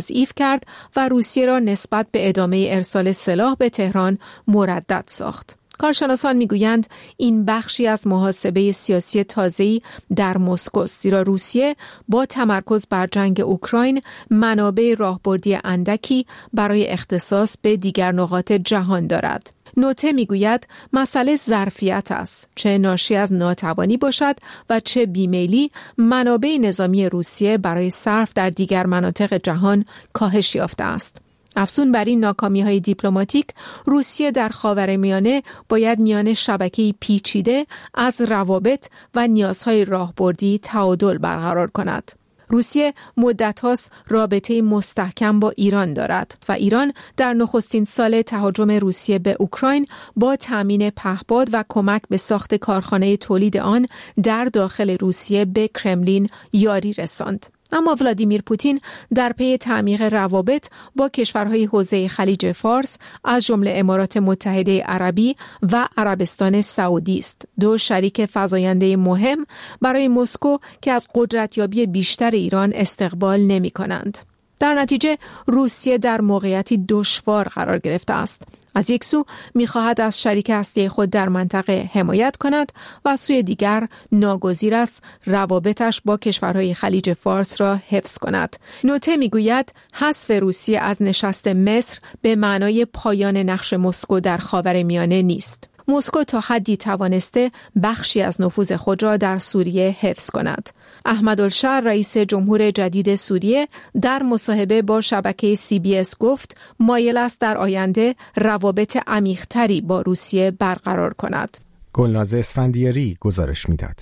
تضعیف کرد و روسیه را نسبت به ادامه ارسال سلاح به تهران مردد ساخت. کارشناسان میگویند این بخشی از محاسبه سیاسی تازه‌ای در مسکو است، زیرا روسیه با تمرکز بر جنگ اوکراین منابع راهبردی اندکی برای اختصاص به دیگر نقاط جهان دارد. نوته میگوید مسئله ظرفیت است، چه ناشی از ناتوانی باشد و چه بیمیلی منابع نظامی روسیه برای صرف در دیگر مناطق جهان کاهش یافته است. افزون بر این ناکامی‌های دیپلماتیک، روسیه در خاورمیانه باید میان شبکه‌ای پیچیده از روابط و نیازهای راهبردی تعادل برقرار کند. روسیه مدت هاست رابطه مستحکم با ایران دارد و ایران در نخستین سال تهاجم روسیه به اوکراین با تامین پهپاد و کمک به ساخت کارخانه تولید آن در داخل روسیه به کرملین یاری رساند. اما ولادیمیر پوتین در پی تعمیق روابط با کشورهای حوزه خلیج فارس از جمله امارات متحده عربی و عربستان سعودی است، دو شریک فزاینده مهم برای مسکو که از قدرتیابی بیشتر ایران استقبال نمی کنند. در نتیجه روسیه در موقعیتی دشوار قرار گرفته است. از یک سو می‌خواهد از شریک اصلی خود در منطقه حمایت کند و از سوی دیگر ناگزیر است روابطش با کشورهای خلیج فارس را حفظ کند. نوته می‌گوید حذف روسیه از نشست مصر به معنای پایان نقش مسکو در خاورمیانه نیست. مسکو تا حدی توانسته بخشی از نفوذ خود را در سوریه حفظ کند. احمدالشهر رئیس جمهور جدید سوریه در مصاحبه با شبکه سی بی اس گفت مایل است در آینده روابط عمیق‌تری با روسیه برقرار کند. گلناز اسفندیاری گزارش میداد.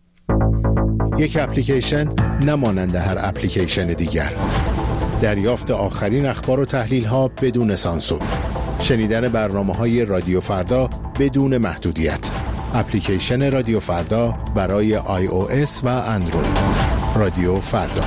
یک اپلیکیشن نمانند هر اپلیکیشن دیگر. دریافت آخرین اخبار و تحلیل ها بدون سانسور. شنیدن برنامه‌های رادیو فردا بدون محدودیت. اپلیکیشن رادیو فردا برای آی او اس و اندروید. رادیو فردا.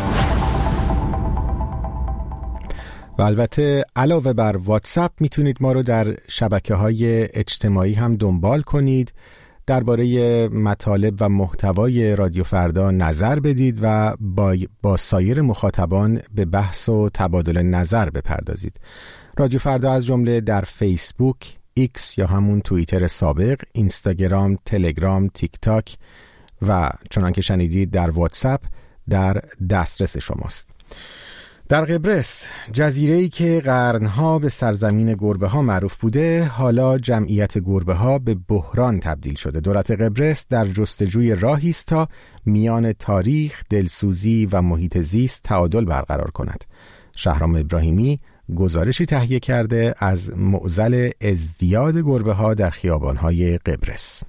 و البته علاوه بر واتساپ میتونید ما رو در شبکه‌های اجتماعی هم دنبال کنید. درباره مطالب و محتوای رادیو فردا نظر بدید و با, با سایر مخاطبان به بحث و تبادل نظر بپردازید. رادیو فردا از جمله در فیسبوک، ایکس یا همون توییتر سابق، اینستاگرام، تلگرام، تیک تاک و چنان که شنیدید در واتساپ در دسترس شماست. در قبرس، جزیره‌ای که قرنها به سرزمین گربه‌ها معروف بوده، حالا جمعیت گربه‌ها به بحران تبدیل شده. دولت قبرس در جستجوی راهی است تا میان تاریخ، دلسوزی و محیط زیست تعادل برقرار کند. شهرام ابراهیمی گزارشی تهیه کرده از معضل ازدیاد گربه‌ها در خیابان‌های قبرس.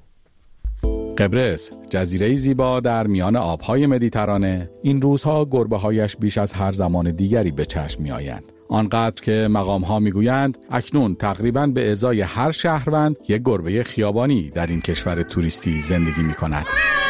قبرس، جزیره‌ای زیبا در میان آب‌های مدیترانه، این روزها گربه‌هایش بیش از هر زمان دیگری به چشم می‌آیند. آنقدر که مقام‌ها می‌گویند اکنون تقریباً به ازای هر شهروند یک گربه خیابانی در این کشور توریستی زندگی می‌کند.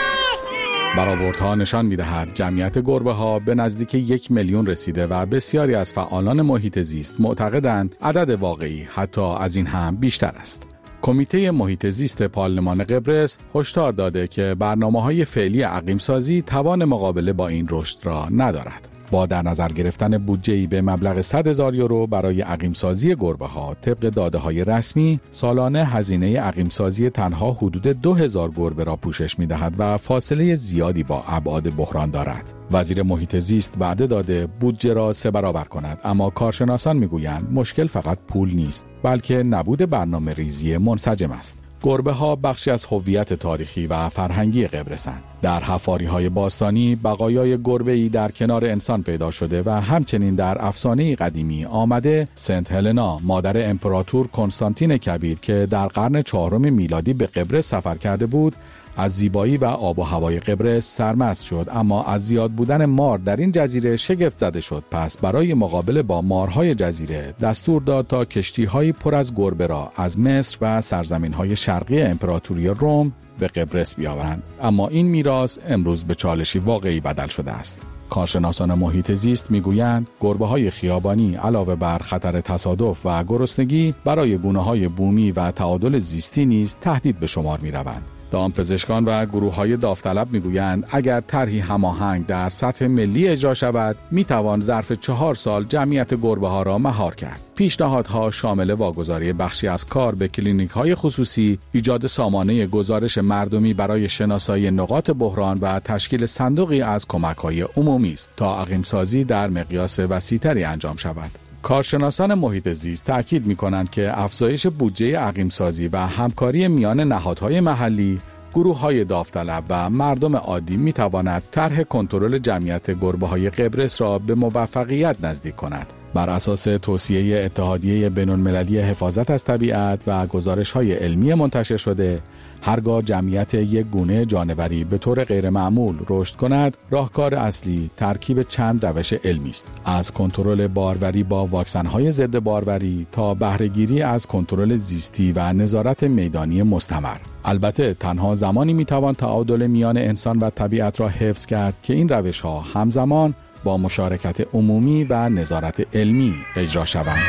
برآوردها نشان می‌دهد جمعیت گربه‌ها به نزدیک یک میلیون رسیده و بسیاری از فعالان محیط زیست معتقدند عدد واقعی حتی از این هم بیشتر است. کمیته محیط زیست پارلمان قبرس هشدار داده که برنامه‌های فعلی عقیم‌سازی توان مقابله با این رشد را ندارد. با در نظر گرفتن بودجه‌ای به مبلغ صد هزار یورو برای عقیم‌سازی گربه‌ها، طبق داده‌های رسمی سالانه هزینه عقیم‌سازی تنها حدود دو هزار گربه را پوشش می‌دهد و فاصله زیادی با ابعاد بحران دارد. وزیر محیط زیست وعده داده بودجه را سه برابر کند، اما کارشناسان می‌گویند مشکل فقط پول نیست، بلکه نبود برنامه ریزی منسجم است. گربه ها بخشی از هویت تاریخی و فرهنگی قبرسند. در حفاری‌های باستانی بقایای گربه‌ای در کنار انسان پیدا شده و همچنین در افسانه قدیمی آمده سنت هلنا، مادر امپراتور کنستانتین کبیر که در قرن چهارم میلادی به قبرس سفر کرده بود، از زیبایی و آب و هوای قبرس سرمست شد، اما از زیاد بودن مار در این جزیره شگفت زده شد. پس برای مقابله با مارهای جزیره دستور داد تا کشتی‌های پر از گربه را از مصر و سرزمین‌های شرقی امپراتوری روم به قبرس بیاورند. اما این میراث امروز به چالشی واقعی بدل شده است. کارشناسان محیط زیست میگویند گربه‌های خیابانی علاوه بر خطر تصادف و گرسنگی برای گونه‌های بومی و تعادل زیستی نیز تهدید به شمار می‌روند. دامپزشکان و گروه‌های داوطلب میگویند اگر طرحی هماهنگ در سطح ملی اجرا شود میتوان ظرف چهار سال جمعیت گربه‌ها را مهار کرد. پیشنهادها شامل واگذاری بخشی از کار به کلینیک‌های خصوصی، ایجاد سامانه گزارش مردمی برای شناسایی نقاط بحران و تشکیل صندوقی از کمک‌های عمومی است تا عقیم‌سازی در مقیاس وسیع‌تری انجام شود. کارشناسان محیط زیست تأکید می‌کنند که افزایش بودجه عقیم‌سازی و همکاری میان نهادهای محلی، گروه‌های داوطلب و مردم عادی می‌تواند طرح کنترل جمعیت گربه‌های قبرس را به موفقیت نزدیک کند. بر اساس توصیه اتحادیه بین‌المللی حفاظت از طبیعت و گزارش‌های علمی منتشر شده، هرگاه جمعیت یک گونه جانوری به طور غیرمعمول رشد کند، راهکار اصلی ترکیب چند روش علمی است: از کنترل باروری با واکسن‌های ضد باروری تا بهره‌گیری از کنترل زیستی و نظارت میدانی مستمر. البته تنها زمانی میتوان تعادل میان انسان و طبیعت را حفظ کرد که این روش‌ها همزمان با مشارکت عمومی و نظارت علمی اجرا شوند.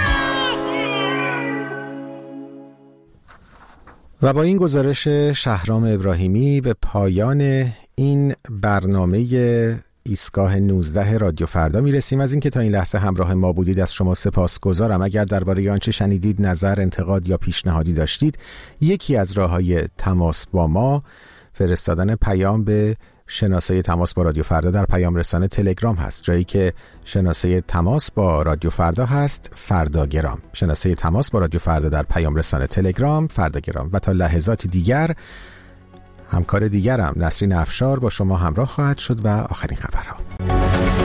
و با این گزارش شهرام ابراهیمی به پایان این برنامه ایستگاه نوزده رادیو فردا میرسیم. از اینکه تا این لحظه همراه ما بودید از شما سپاسگزارم. اگر درباره آنچه شنیدید نظر، انتقاد یا پیشنهادی داشتید، یکی از راه‌های تماس با ما فرستادن پیام به شناسه تماس با رادیو فردا در پیام رسانه تلگرام هست. جایی که شناسه تماس با رادیو فردا هست فرداگرام. شناسه تماس با رادیو فردا در پیام رسانه تلگرام فرداگرام. و تا لحظاتی دیگر همکار دیگرم نسرین افشار با شما همراه خواهد شد و آخرین خبرها.